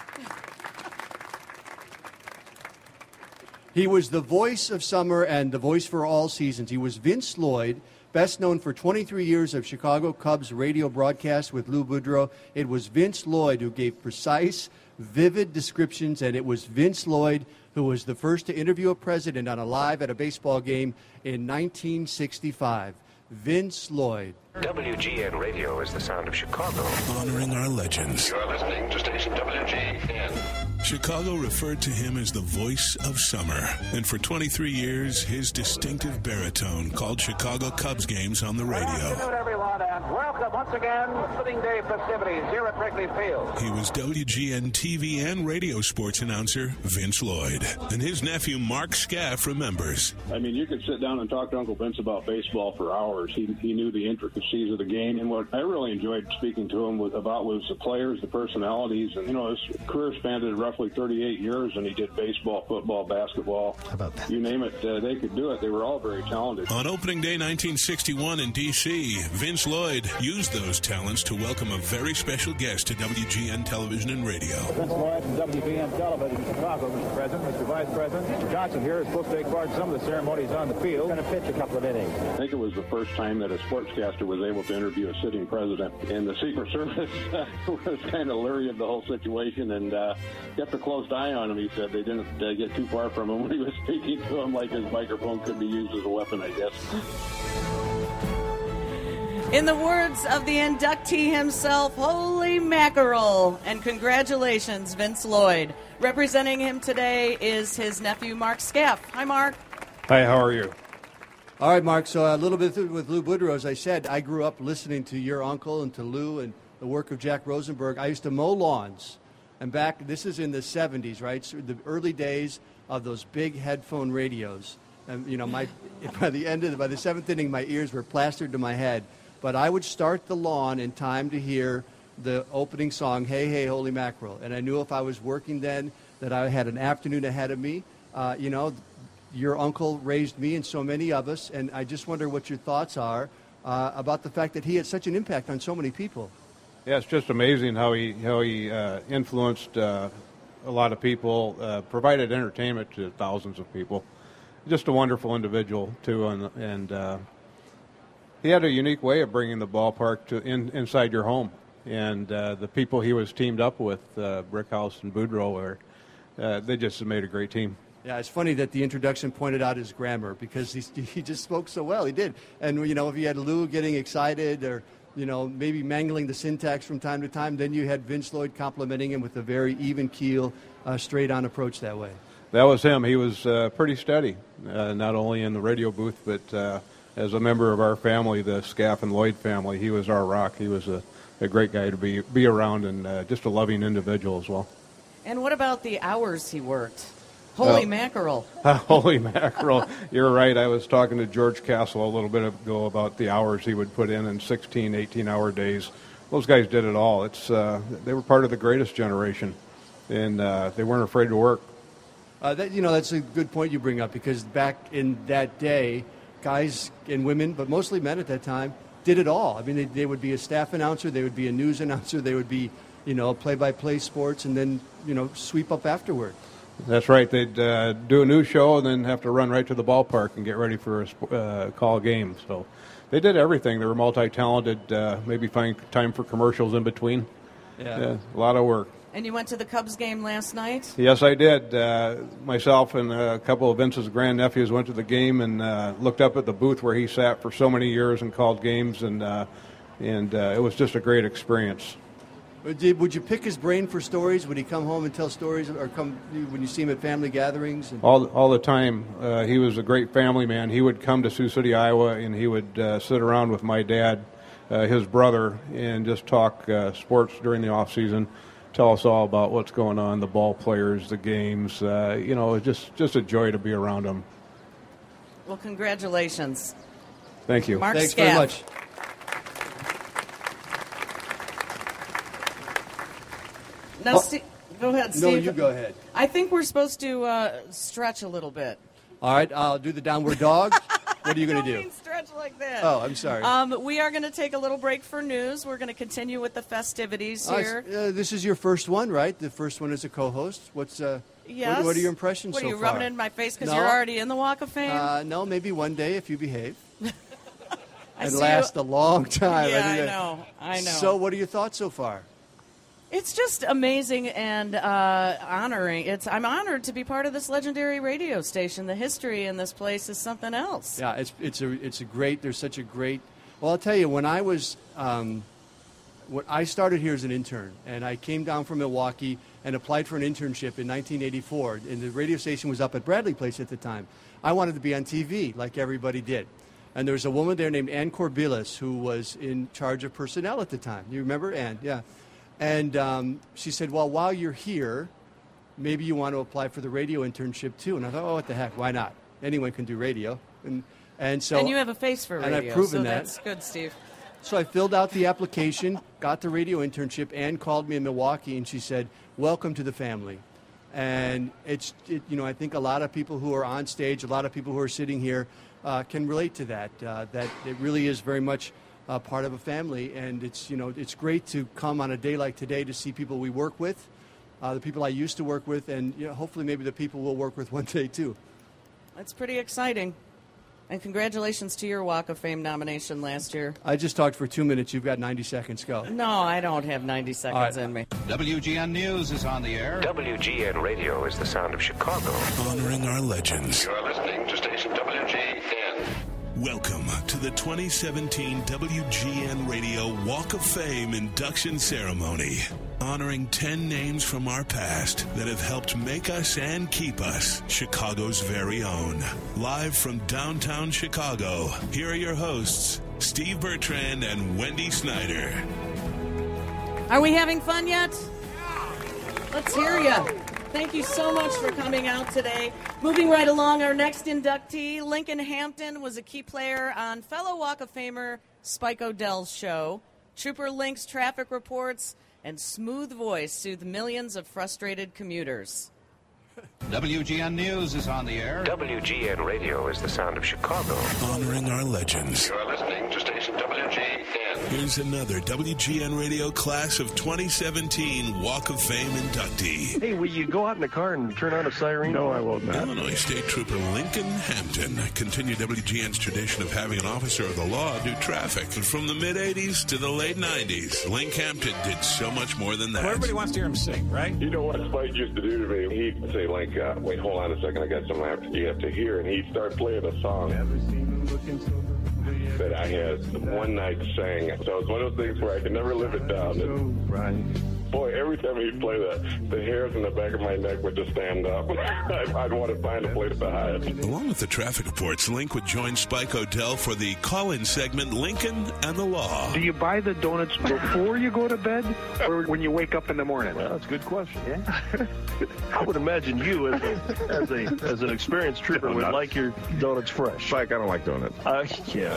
He was the voice of summer and the voice for all seasons. He was Vince Lloyd, best known for twenty-three years of Chicago Cubs radio broadcasts with Lou Boudreau. It was Vince Lloyd who gave precise, vivid descriptions, and it was Vince Lloyd who was the first to interview a president on a live at a baseball game in nineteen sixty-five. Vince Lloyd. W G N Radio is the sound of Chicago. Honoring our legends. You're listening to station W G N. Chicago referred to him as the voice of summer. And for twenty-three years, his distinctive baritone called Chicago Cubs games on the radio. Good afternoon, everyone. on, and welcome once again to Opening Day festivities here at Wrigley Field. He was W G N T V and radio sports announcer Vince Lloyd, and his nephew Mark Scaff remembers. I mean, you could sit down and talk to Uncle Vince about baseball for hours. He he knew the intricacies of the game, and what I really enjoyed speaking to him was, about was the players, the personalities, and you know, his career spanned roughly thirty-eight years, and he did baseball, football, basketball. How about that? You name it, uh, they could do it. They were all very talented. On opening day nineteen sixty-one in D C, Vince Lloyd used those talents to welcome a very special guest to W G N Television and Radio. Vince Lloyd from W G N Television in Chicago, Mister President, Mister Vice President. Mister Johnson here is supposed to take part in some of the ceremonies on the field. Going to pitch a couple of innings. I think it was the first time that a sportscaster was able to interview a sitting president, and the Secret Service uh, was kind of leery of the whole situation and uh, kept a close eye on him. He said they didn't uh, get too far from him when he was speaking to him, like his microphone could be used as a weapon, I guess. In the words of the inductee himself, holy mackerel, and congratulations, Vince Lloyd. Representing him today is his nephew, Mark Scaff. Hi, Mark. Hi, how are you? All right, Mark, so a little bit with Lou Boudreau. As I said, I grew up listening to your uncle and to Lou and the work of Jack Rosenberg. I used to mow lawns, and back, this is in the seventies, right, so the early days of those big headphone radios. And, you know, my by the end of the, by the seventh inning, my ears were plastered to my head. But I would start the lawn in time to hear the opening song, Hey, Hey, Holy Mackerel. And I knew if I was working then that I had an afternoon ahead of me. Uh, you know, your uncle raised me and so many of us, and I just wonder what your thoughts are uh, about the fact that he had such an impact on so many people. Yeah, it's just amazing how he how he uh, influenced uh, a lot of people, uh, provided entertainment to thousands of people. Just a wonderful individual, too, and, and uh, he had a unique way of bringing the ballpark to in, inside your home. And uh, the people he was teamed up with, uh, Brickhouse and Boudreau, were, uh, they just made a great team. Yeah, it's funny that the introduction pointed out his grammar because he, he just spoke so well. He did. And, you know, if you had Lou getting excited or, you know, maybe mangling the syntax from time to time, then you had Vince Lloyd complimenting him with a very even keel, uh, straight-on approach that way. That was him. He was uh, pretty steady, uh, not only in the radio booth, but uh, as a member of our family, the Scaff and Lloyd family. He was our rock. He was a, a great guy to be, be around and uh, just a loving individual as well. And what about the hours he worked? Holy uh, mackerel. Holy mackerel. You're right. I was talking to George Castle a little bit ago about the hours he would put in in sixteen, eighteen-hour days. Those guys did it all. It's uh, they were part of the greatest generation, and uh, they weren't afraid to work. Uh, that, you know, that's a good point you bring up because back in that day, guys and women, but mostly men at that time, did it all. I mean, they, they would be a staff announcer, they would be a news announcer, they would be, you know, play-by-play sports, and then, you know, sweep up afterward. That's right. They'd uh, do a news show and then have to run right to the ballpark and get ready for a uh, call game. So they did everything. They were multi-talented, uh, maybe find time for commercials in between. Yeah. yeah. A lot of work. And you went to the Cubs game last night? Yes, I did. Uh, myself and a couple of Vince's grandnephews went to the game and uh, looked up at the booth where he sat for so many years and called games, and uh, and uh, it was just a great experience. Did, would you pick his brain for stories? Would he come home and tell stories, or come when you see him at family gatherings? And... All all the time. Uh, he was a great family man. He would come to Sioux City, Iowa, and he would uh, sit around with my dad, uh, his brother, and just talk uh, sports during the off season. Tell us all about what's going on, the ball players, the games. Uh, you know, just just a joy to be around him. Well, congratulations. Thank you. Mark Thanks Scaff. very much. Now, oh, Steve, go ahead, Steve. No, you go ahead. I think we're supposed to uh, stretch a little bit. All right, I'll do the downward dog. What are you going to do? Mean stretch like that. Oh, I'm sorry. Um, we are going to take a little break for news. We're going to continue with the festivities here. Uh, uh, this is your first one, right? The first one as a co-host. What's uh, yes. what, what are your impressions what, so are you far? rubbing it in my face because no. you're already in the Walk of Fame? Uh, no, maybe one day if you behave. I and see last you. a long time. Yeah, I, mean, I know. I know. So, what are your thoughts so far? It's just amazing and uh, honoring. It's I'm honored to be part of this legendary radio station. The history in this place is something else. Yeah, it's it's a it's a great. There's such a great. Well, I'll tell you, when I was, um, when I started here as an intern, and I came down from Milwaukee and applied for an internship in nineteen eighty-four, and the radio station was up at Bradley Place at the time. I wanted to be on T V like everybody did. And there was a woman there named Ann Corbillis who was in charge of personnel at the time. You remember Ann? Yeah. And um, she said, well, while you're here, maybe you want to apply for the radio internship too. And I thought, oh, what the heck? Why not? Anyone can do radio. And and so and you have a face for radio, and I've proven so that. That's good, Steve. So I filled out the application, got the radio internship. Ann called me in Milwaukee, and she said, welcome to the family. And it's, it, you know, I think a lot of people who are on stage, a lot of people who are sitting here uh, can relate to that, uh, that it really is very much uh, part of a family. And it's, you know, it's great to come on a day like today to see people we work with, uh, the people I used to work with, and you know, hopefully maybe the people we'll work with one day too. That's pretty exciting. And congratulations to your Walk of Fame nomination last year. I just talked for two minutes. You've got ninety seconds. Go. No, I don't have ninety seconds right. in me. W G N News is on the air. W G N Radio is the sound of Chicago. Honoring our legends. You are listening to station W G N. Welcome to the twenty seventeen W G N Radio Walk of Fame induction ceremony. Honoring ten names from our past that have helped make us and keep us Chicago's very own. Live from downtown Chicago, here are your hosts, Steve Bertrand and Wendy Snyder. Are we having fun yet? Let's hear you. Thank you so much for coming out today. Moving right along, our next inductee, Lincoln Hampton, was a key player on fellow Walk of Famer Spike O'Dell's show. Trooper Link's traffic reports and smooth voice soothe millions of frustrated commuters. W G N News is on the air. W G N Radio is the sound of Chicago. Honoring our legends. You are listening to station W G N. Here's another W G N Radio class of twenty seventeen Walk of Fame inductee. Hey, will you go out in the car and turn on a siren? No, I will not. Illinois State Trooper Lincoln Hampton continued W G N's tradition of having an officer of the law do traffic. And from the mid-eighties to the late nineties, Link Hampton did so much more than that. Well, everybody wants to hear him sing, right? You know what Spike used to do to me? He'd say, Link, uh, wait, hold on a second, I got something I have to, you have to hear. And he'd start playing a song that I had one night sang. So it's one of those things where I can never live it down. And, right. Boy, every time he'd play that, the hairs in the back of my neck would just stand up. I'd, I'd want to find a place to hide. Along with the traffic reports, Link would join Spike O'Dell for the call-in segment, Lincoln and the Law. Do you buy the donuts before you go to bed or when you wake up in the morning? Well, that's a good question. Yeah. I would imagine you, as a, as, a, as an experienced trooper, would like your donuts fresh. Spike, I don't like donuts. Uh, yeah.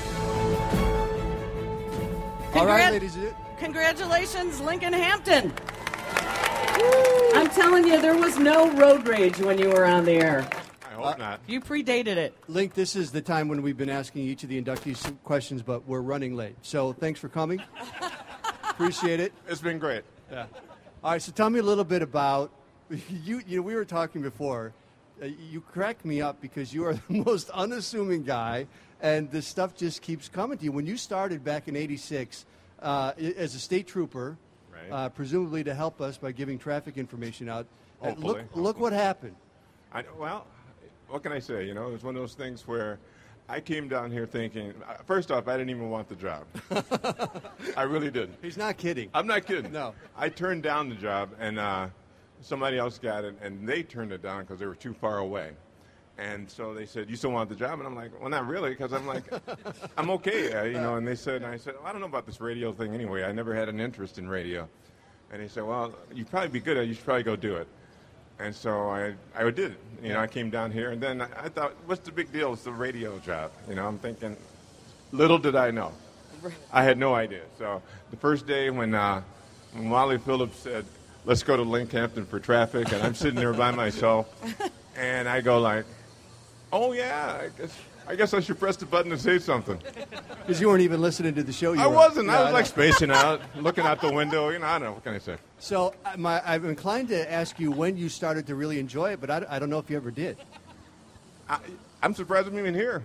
All right, Congrat- ladies. Congratulations, Lincoln Hampton. I'm telling you, there was no road rage when you were on the air. I hope not. You predated it. Link, this is the time when we've been asking each of the inductees some questions, but we're running late. So thanks for coming. Appreciate it. It's been great. Yeah. All right, so tell me a little bit about, you, you know, we were talking before. Uh, you crack me up because you are the most unassuming guy, and this stuff just keeps coming to you. When you started back in eighty-six uh, as a state trooper, right. uh, presumably to help us by giving traffic information out, uh, Hopefully. look, look what happened. I, well, what can I say? You know, it was one of those things where I came down here thinking, uh, first off, I didn't even want the job. I really didn't. He's not kidding. I'm not kidding. No. I turned down the job, and uh, somebody else got it, and they turned it down because they were too far away. And so they said, you still want the job? And I'm like, well, not really, because I'm like, I'm okay, uh, you know. And they said, and I said, well, I don't know about this radio thing anyway. I never had an interest in radio. And they said, well, you'd probably be good at it. You should probably go do it. And so I, I did it. You know, I came down here, and then I, I thought, what's the big deal? It's the radio job. You know, I'm thinking, little did I know. I had no idea. So the first day when, uh, when Wally Phillips said, let's go to Link Hampton for traffic, and I'm sitting there by myself, and I go like, oh, yeah, I guess I guess I should press the button and say something. Because you weren't even listening to the show. You I were wasn't. on. I Yeah, was like spacing out, looking out the window. You know, I don't know. What can I say? So uh, my, I'm inclined to ask you when you started to really enjoy it, but I, I don't know if you ever did. I, I'm surprised I'm even here.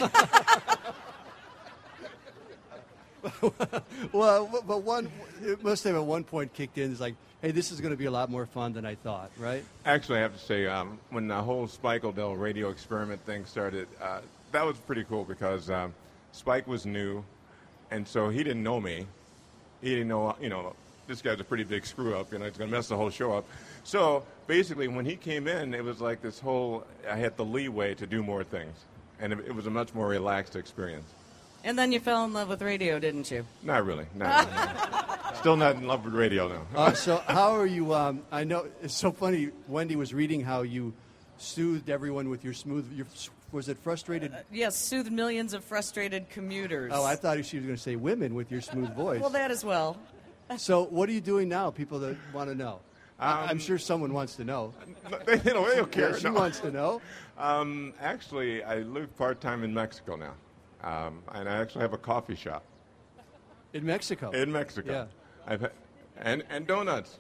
Well, but one, it must have at one point kicked in. It's like, hey, this is going to be a lot more fun than I thought, right? Actually, I have to say, um, when the whole Spike O'Dell radio experiment thing started, uh, that was pretty cool because um, Spike was new, and so he didn't know me. He didn't know, you know, this guy's a pretty big screw-up, you know, he's going to mess the whole show up. So basically, when he came in, it was like this whole, I had the leeway to do more things. and it, it was a much more relaxed experience. And then you fell in love with radio, didn't you? Not really. Not really. Still not in love with radio now. uh, so how are you? Um, I know it's so funny. Wendy was reading how you soothed everyone with your smooth. Your, was it frustrated? Uh, yes, soothed millions of frustrated commuters. Oh, I thought she was going to say women with your smooth voice. Well, that as well. So what are you doing now? People that want to know. Um, I'm sure someone wants to know. They, you know, they don't care. Yeah, she no. wants to know. Um, actually, I live part-time in Mexico now. Um, and I actually have a coffee shop. In Mexico? In Mexico. Yeah. I've had, and, and donuts.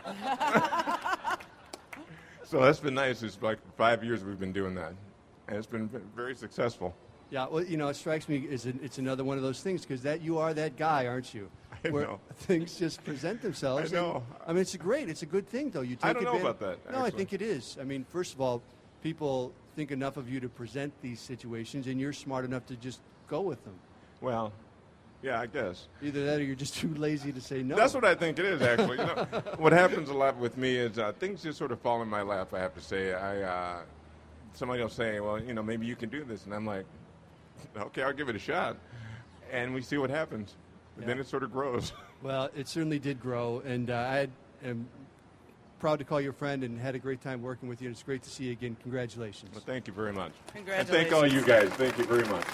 So that's been nice. It's like five years we've been doing that. And it's been very successful. Yeah, well, you know, it strikes me as an, it's another one of those things because that you are that guy, aren't you? I Where know. things just present themselves. I know. And, I mean, it's a great, it's a good thing, though. You take I don't know advantage- about that, No, I actually. think it is. I mean, first of all, people think enough of you to present these situations, and you're smart enough to just go with them. Well, yeah, I guess. Either that or you're just too lazy to say no. That's what I think it is, actually. You know, what happens a lot with me is uh, things just sort of fall in my lap, I have to say. I uh, somebody will say, well, you know, maybe you can do this. And I'm like, okay, I'll give it a shot. And we see what happens. But then Yeah. it sort of grows. Well, it certainly did grow, and uh, I had, am proud to call you a friend and had a great time working with you. It's great to see you again. Congratulations. Well, thank you very much. Congratulations. And thank all you guys. Thank you very much.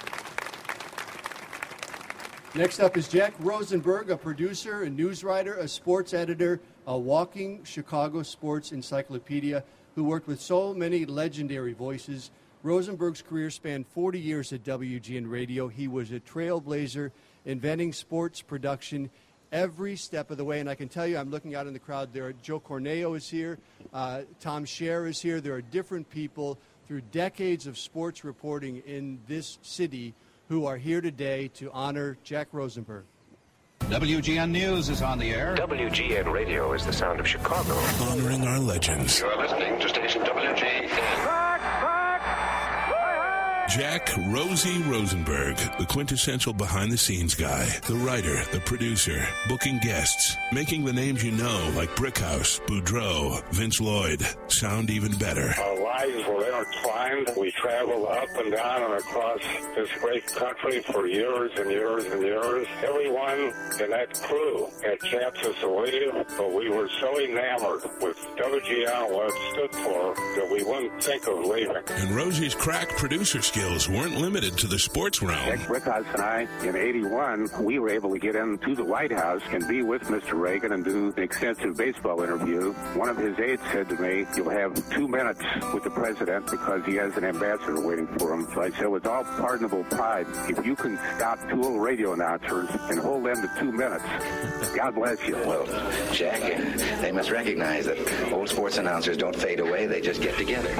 Next up is Jack Rosenberg, a producer, a news writer, a sports editor, a walking Chicago sports encyclopedia who worked with so many legendary voices. Rosenberg's career spanned forty years at W G N Radio. He was a trailblazer, inventing sports production every step of the way. And I can tell you, I'm looking out in the crowd, there are Joe Corneo is here, uh, Tom Scher is here. There are different people through decades of sports reporting in this city who are here today to honor Jack Rosenberg. W G N News is on the air. W G N Radio is the sound of Chicago. Honoring our legends. You're listening to station W G N. Jack Rosie Rosenberg, the quintessential behind-the-scenes guy, the writer, the producer, booking guests, making the names you know like Brickhouse, Boudreaux, Vince Lloyd sound even better. Our lives were intertwined. We traveled up and down and across this great country for years and years and years. Everyone in that crew had chances to leave, but we were so enamored with W G N and what it stood for that we wouldn't think of leaving. And Rosie's crack producer skills weren't limited to the sports realm. Jack Brickhouse and I, in eighty-one, we were able to get into the White House and be with Mister Reagan and do an extensive baseball interview. One of his aides said to me, you'll have two minutes with the president because he has an ambassador waiting for him. So I said, with all pardonable pride, if you can stop two old radio announcers and hold them to two minutes, God bless you. Well, Jack, they must recognize that old sports announcers don't fade away, they just get together.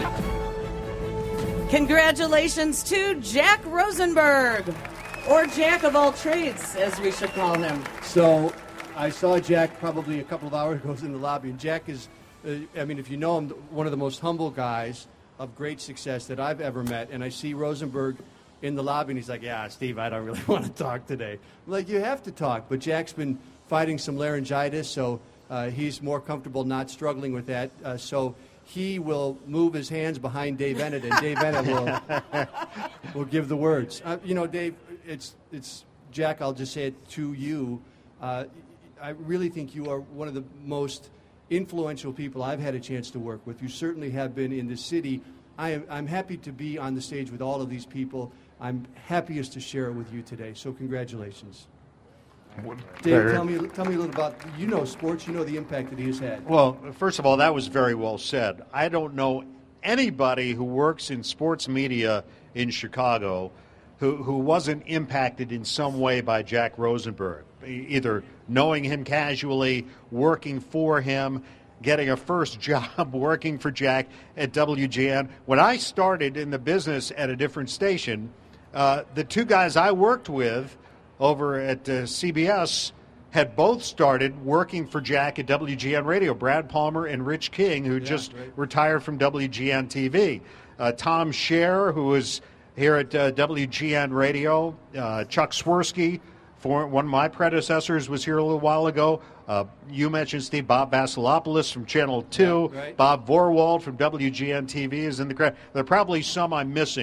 Congratulations to Jack Rosenberg, or Jack of all trades, as we should call him. So I saw Jack probably a couple of hours ago in the lobby, and Jack is, uh, I mean, if you know him, one of the most humble guys of great success that I've ever met. And I see Rosenberg in the lobby, and he's like, yeah, Steve, I don't really want to talk today. I'm like, you have to talk. But Jack's been fighting some laryngitis, so uh, he's more comfortable not struggling with that. Uh, so he will move his hands behind Dave Ennett, and Dave Ennett will, will give the words. Uh, you know, Dave, it's, it's Jack, I'll just say it to you. Uh, I really think you are one of the most influential people I've had a chance to work with. You certainly have been in the city. I am, I'm happy to be on the stage with all of these people. I'm happiest to share it with you today, so congratulations. Dave, tell me, tell me a little about, you know sports, you know the impact that he has had. Well, first of all, that was very well said. I don't know anybody who works in sports media in Chicago who, who wasn't impacted in some way by Jack Rosenberg, either knowing him casually, working for him, getting a first job working for Jack at W G N. When I started in the business at a different station, uh, the two guys I worked with over at uh, C B S had both started working for Jack at W G N Radio, Brad Palmer and Rich King, who Yeah, just right. retired from W G N T V. Uh, Tom Scher, who was here at uh, W G N Radio. Uh, Chuck Swirsky, for one of my predecessors, was here a little while ago. Uh, you mentioned, Steve, Bob Basilopoulos from Channel two. Yeah, right. Bob Vorwald from W G N T V is in the crowd. There are probably some I'm missing.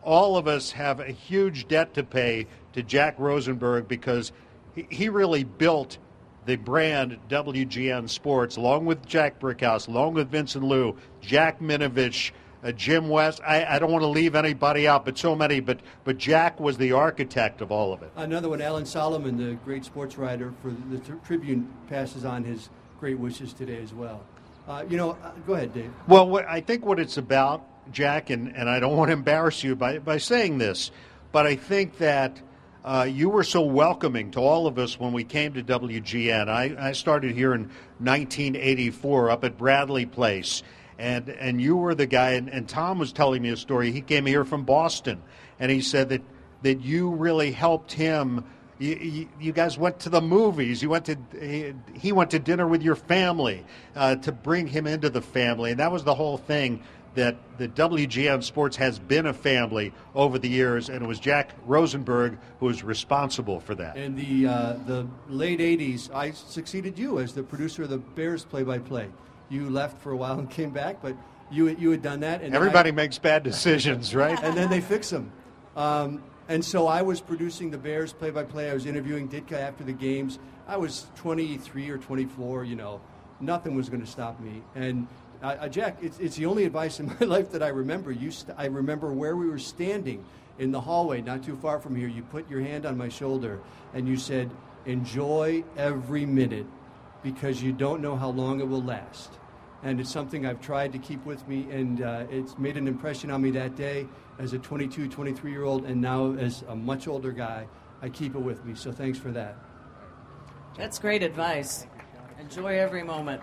all of us have a huge debt to pay to Jack Rosenberg because he, he really built the brand W G N Sports, along with Jack Brickhouse, along with Vincent Liu, Jack Minovich, uh, Jim West. I, I don't want to leave anybody out, but so many. But but Jack was the architect of all of it. Another one, Alan Solomon, the great sports writer for the Tribune, passes on his great wishes today as well. Uh, you know, uh, go ahead, Dave. Well, what, I think what it's about, Jack, and, and I don't want to embarrass you by, by saying this, but I think that uh, you were so welcoming to all of us when we came to W G N. I, I started here in nineteen eighty-four up at Bradley Place, and, and you were the guy, and, and Tom was telling me a story. He came here from Boston, and he said that, that you really helped him. You, you, you guys went to the movies. You went to he, he went to dinner with your family uh, to bring him into the family, and that was the whole thing. That the W G N Sports has been a family over the years, and it was Jack Rosenberg who was responsible for that. In the uh, the late eighties, I succeeded you as the producer of the Bears play-by-play. You left for a while and came back, but you you had done that. And everybody I, makes bad decisions, right? And then they fix them. Um, And so I was producing the Bears play-by-play. I was interviewing Ditka after the games. I was twenty-three or twenty-four, you know. Nothing was going to stop me. And, uh, Jack, it's, it's the only advice in my life that I remember. You st- I remember where we were standing in the hallway, not too far from here. You put your hand on my shoulder, and you said, enjoy every minute because you don't know how long it will last. And it's something I've tried to keep with me, and uh, it's made an impression on me that day as a twenty-two, twenty-three-year-old, and now as a much older guy. I keep it with me, so thanks for that. That's great advice. Enjoy every moment.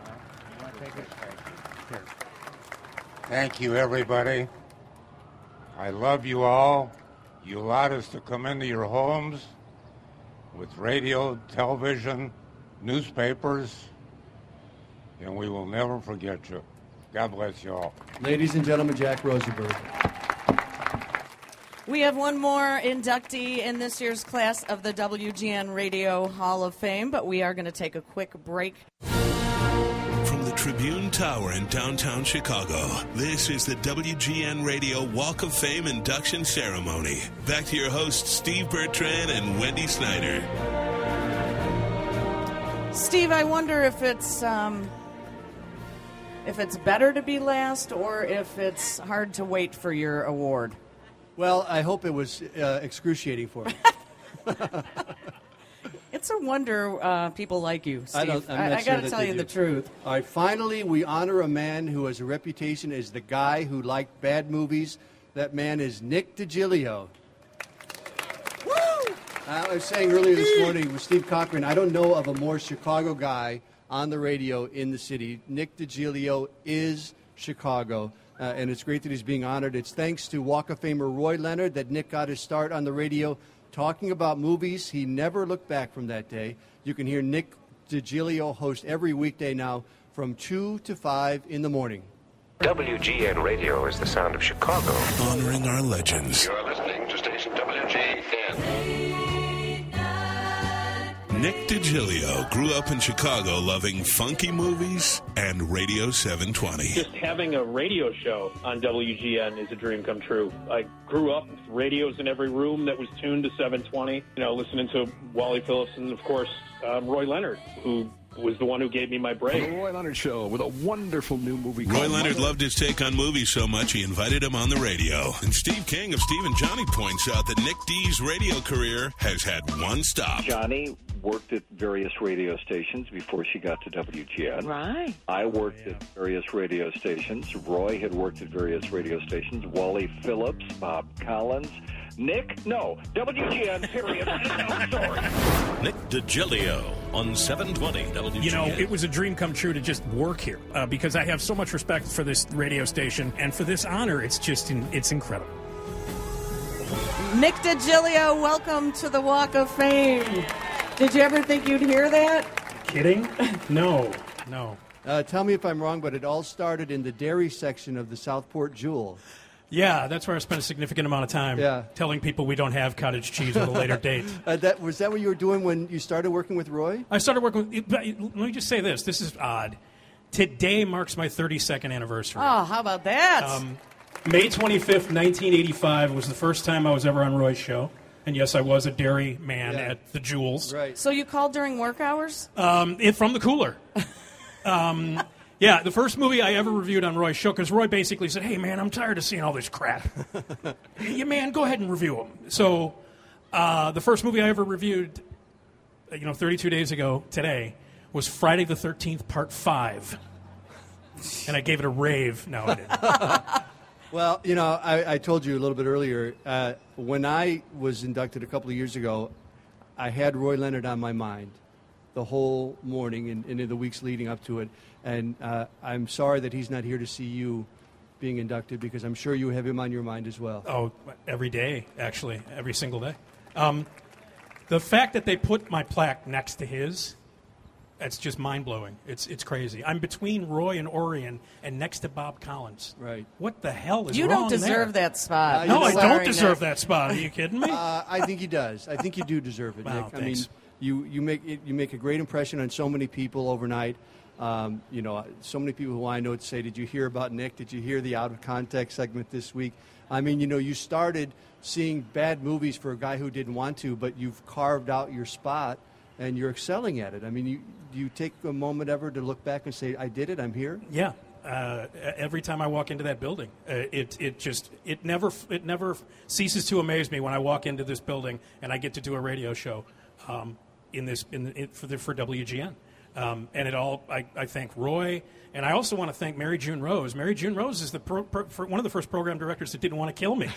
Thank you, everybody. I love you all. You allowed us to come into your homes with radio, television, newspapers, and we will never forget you. God bless you all. Ladies and gentlemen, Jack Rosenberg. We have one more inductee in this year's class of the W G N Radio Hall of Fame, but we are going to take a quick break. From the Tribune Tower in downtown Chicago, this is the W G N Radio Walk of Fame induction ceremony. Back to your hosts, Steve Bertrand and Wendy Snyder. Steve, I wonder if it's um, if it's better to be last or if it's hard to wait for your award. Well, I hope it was uh, excruciating for me. It's a wonder uh, people like you, Steve. I, don't, I'm I, not I sure got to tell you do. the truth. All right, finally, we honor a man who has a reputation as the guy who liked bad movies. That man is Nick DiGilio. Woo! I was saying earlier this morning with Steve Cochran, I don't know of a more Chicago guy on the radio in the city. Nick DiGilio is Chicago. Uh, and it's great that he's being honored. It's thanks to Walk of Famer Roy Leonard that Nick got his start on the radio talking about movies. He never looked back from that day. You can hear Nick DiGilio host every weekday now from two to five in the morning. W G N Radio is the sound of Chicago. Honoring our legends. You're listening to station W G N. Nick DiGilio grew up in Chicago loving funky movies and Radio seven twenty. Just having a radio show on W G N is a dream come true. I grew up with radios in every room that was tuned to seven twenty, you know, listening to Wally Phillips and, of course, um, Roy Leonard, who was the one who gave me my break. The Roy Leonard Show with a wonderful new movie Roy called Leonard Mother. loved his take on movies so much he invited him on the radio. And Steve King of Steve and Johnny points out that Nick D's radio career has had one stop. Johnny worked at various radio stations before she got to W G N. Right. I worked at various radio stations. Roy had worked at various radio stations. Wally Phillips, Bob Collins. Nick? No. W G N, period. No, sorry. Nick DiGilio on seven twenty W G N. You know, it was a dream come true to just work here uh, because I have so much respect for this radio station and for this honor. It's just, in, it's incredible. Nick DiGilio, welcome to the Walk of Fame. Did you ever think you'd hear that? Kidding? No, no. Uh, tell me if I'm wrong, but it all started in the dairy section of the Southport Jewel. Yeah, that's where I spent a significant amount of time yeah. telling people we don't have cottage cheese at a later date. Uh, that, was that what you were doing when you started working with Roy? I started working with... Let me just say this. This is odd. Today marks my thirty-second anniversary. Oh, how about that? Um, May twenty-fifth, nineteen eighty-five was the first time I was ever on Roy's show. And yes, I was a dairy man Yeah. at the Jewels. Right. So you called during work hours? Um, it, from the cooler. um, yeah, the first movie I ever reviewed on Roy's show, because Roy basically said, hey, man, I'm tired of seeing all this crap. Hey, yeah, man, go ahead and review them. So uh, the first movie I ever reviewed, you know, thirty-two days ago today, was Friday the thirteenth, Part five. And I gave it a rave. No, I didn't. Well, you know, I, I told you a little bit earlier, uh, when I was inducted a couple of years ago, I had Roy Leonard on my mind the whole morning and, and in the weeks leading up to it. And uh, I'm sorry that he's not here to see you being inducted, because I'm sure you have him on your mind as well. Oh, every day, actually, every single day. Um, the fact that they put my plaque next to his, it's just mind-blowing. It's it's crazy. I'm between Roy and Orion and next to Bob Collins. Right. What the hell is You wrong don't deserve there? that spot. No, I'm I sorry, don't deserve Nick. that spot. Are you kidding me? Uh, I think he does. I think you do deserve it, Wow, Nick. I mean, thanks. you, you make it, you make a great impression on so many people overnight. Um, you know, so many people who I know say, "Did you hear about Nick? Did you hear the out of context segment this week?" I mean, you know, you started seeing bad movies for a guy who didn't want to, but you've carved out your spot and you're excelling at it. I mean, you do you take a moment ever to look back and say, "I did it. I'm here"? Yeah. Uh, every time I walk into that building, uh, it it just it never it never ceases to amaze me when I walk into this building and I get to do a radio show um, in this in, the, in for the, for W G N, um, and it all I, I thank Roy, and I also want to thank Mary June Rose. Mary June Rose is the pro, pro, for one of the first program directors that didn't want to kill me,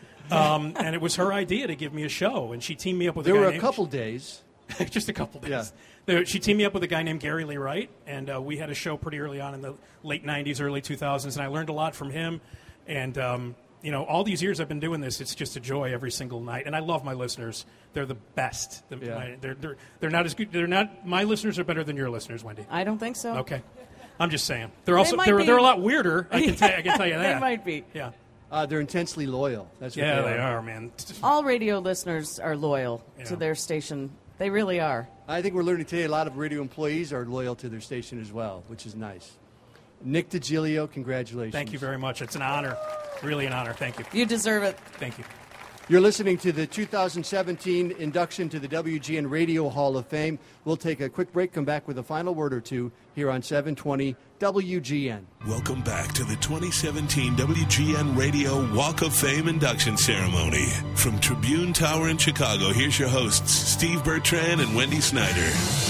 um, and it was her idea to give me a show, and she teamed me up with There a guy were a named, couple days. just a couple days. Yeah. There, she teamed me up with a guy named Gary Lee Wright, and uh, we had a show pretty early on in the late nineties, early two thousands, and I learned a lot from him. And, um, you know, all these years I've been doing this, it's just a joy every single night. And I love my listeners. They're the best. The, Yeah. my, they're, they're, they're not as good. They're not, my listeners are better than your listeners, Wendy. I don't think so. Okay. I'm just saying. They're They also, might they're, be. they're a lot weirder. I can, tell, I can tell you They that. might be. Yeah. Uh, they're intensely loyal. That's what Yeah, they they are. are, man. All radio listeners are loyal to Yeah. their station. They really are. I think we're learning today a lot of radio employees are loyal to their station as well, which is nice. Nick DiGilio, congratulations. Thank you very much. It's an honor. Really an honor. Thank you. You deserve it. Thank you. You're listening to the two thousand seventeen induction to the W G N Radio Hall of Fame. We'll take a quick break, come back with a final word or two here on seven twenty W G N. Welcome back to the twenty seventeen W G N Radio Walk of Fame induction ceremony. From Tribune Tower in Chicago, here's your hosts, Steve Bertrand and Wendy Snyder.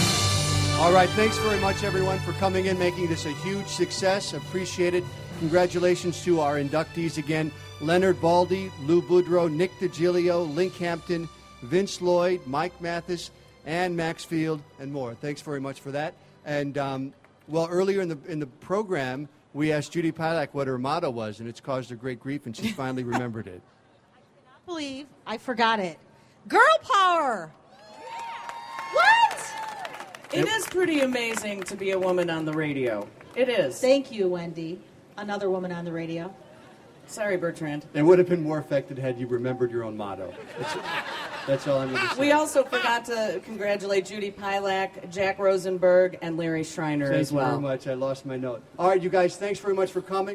All right, thanks very much, everyone, for coming in, making this a huge success. Appreciate it. Congratulations to our inductees again. Leonard Baldy, Lou Boudreau, Nick DiGilio, Link Hampton, Vince Lloyd, Mike Mathis, and Max Field, and more. Thanks very much for that. And, um, well, earlier in the in the program, we asked Judy Pilak what her motto was, and it's caused her great grief, and she finally remembered it. I believe I forgot it. Girl power! What? It is pretty amazing to be a woman on the radio. It is. Thank you, Wendy. Another woman on the radio. Sorry, Bertrand. It would have been more effective had you remembered your own motto. That's, that's all I'm going to say. We also forgot to congratulate Judy Pilak, Jack Rosenberg, and Larry Schreiner Thank as you well. very much. I lost my note. All right, you guys, thanks very much for coming.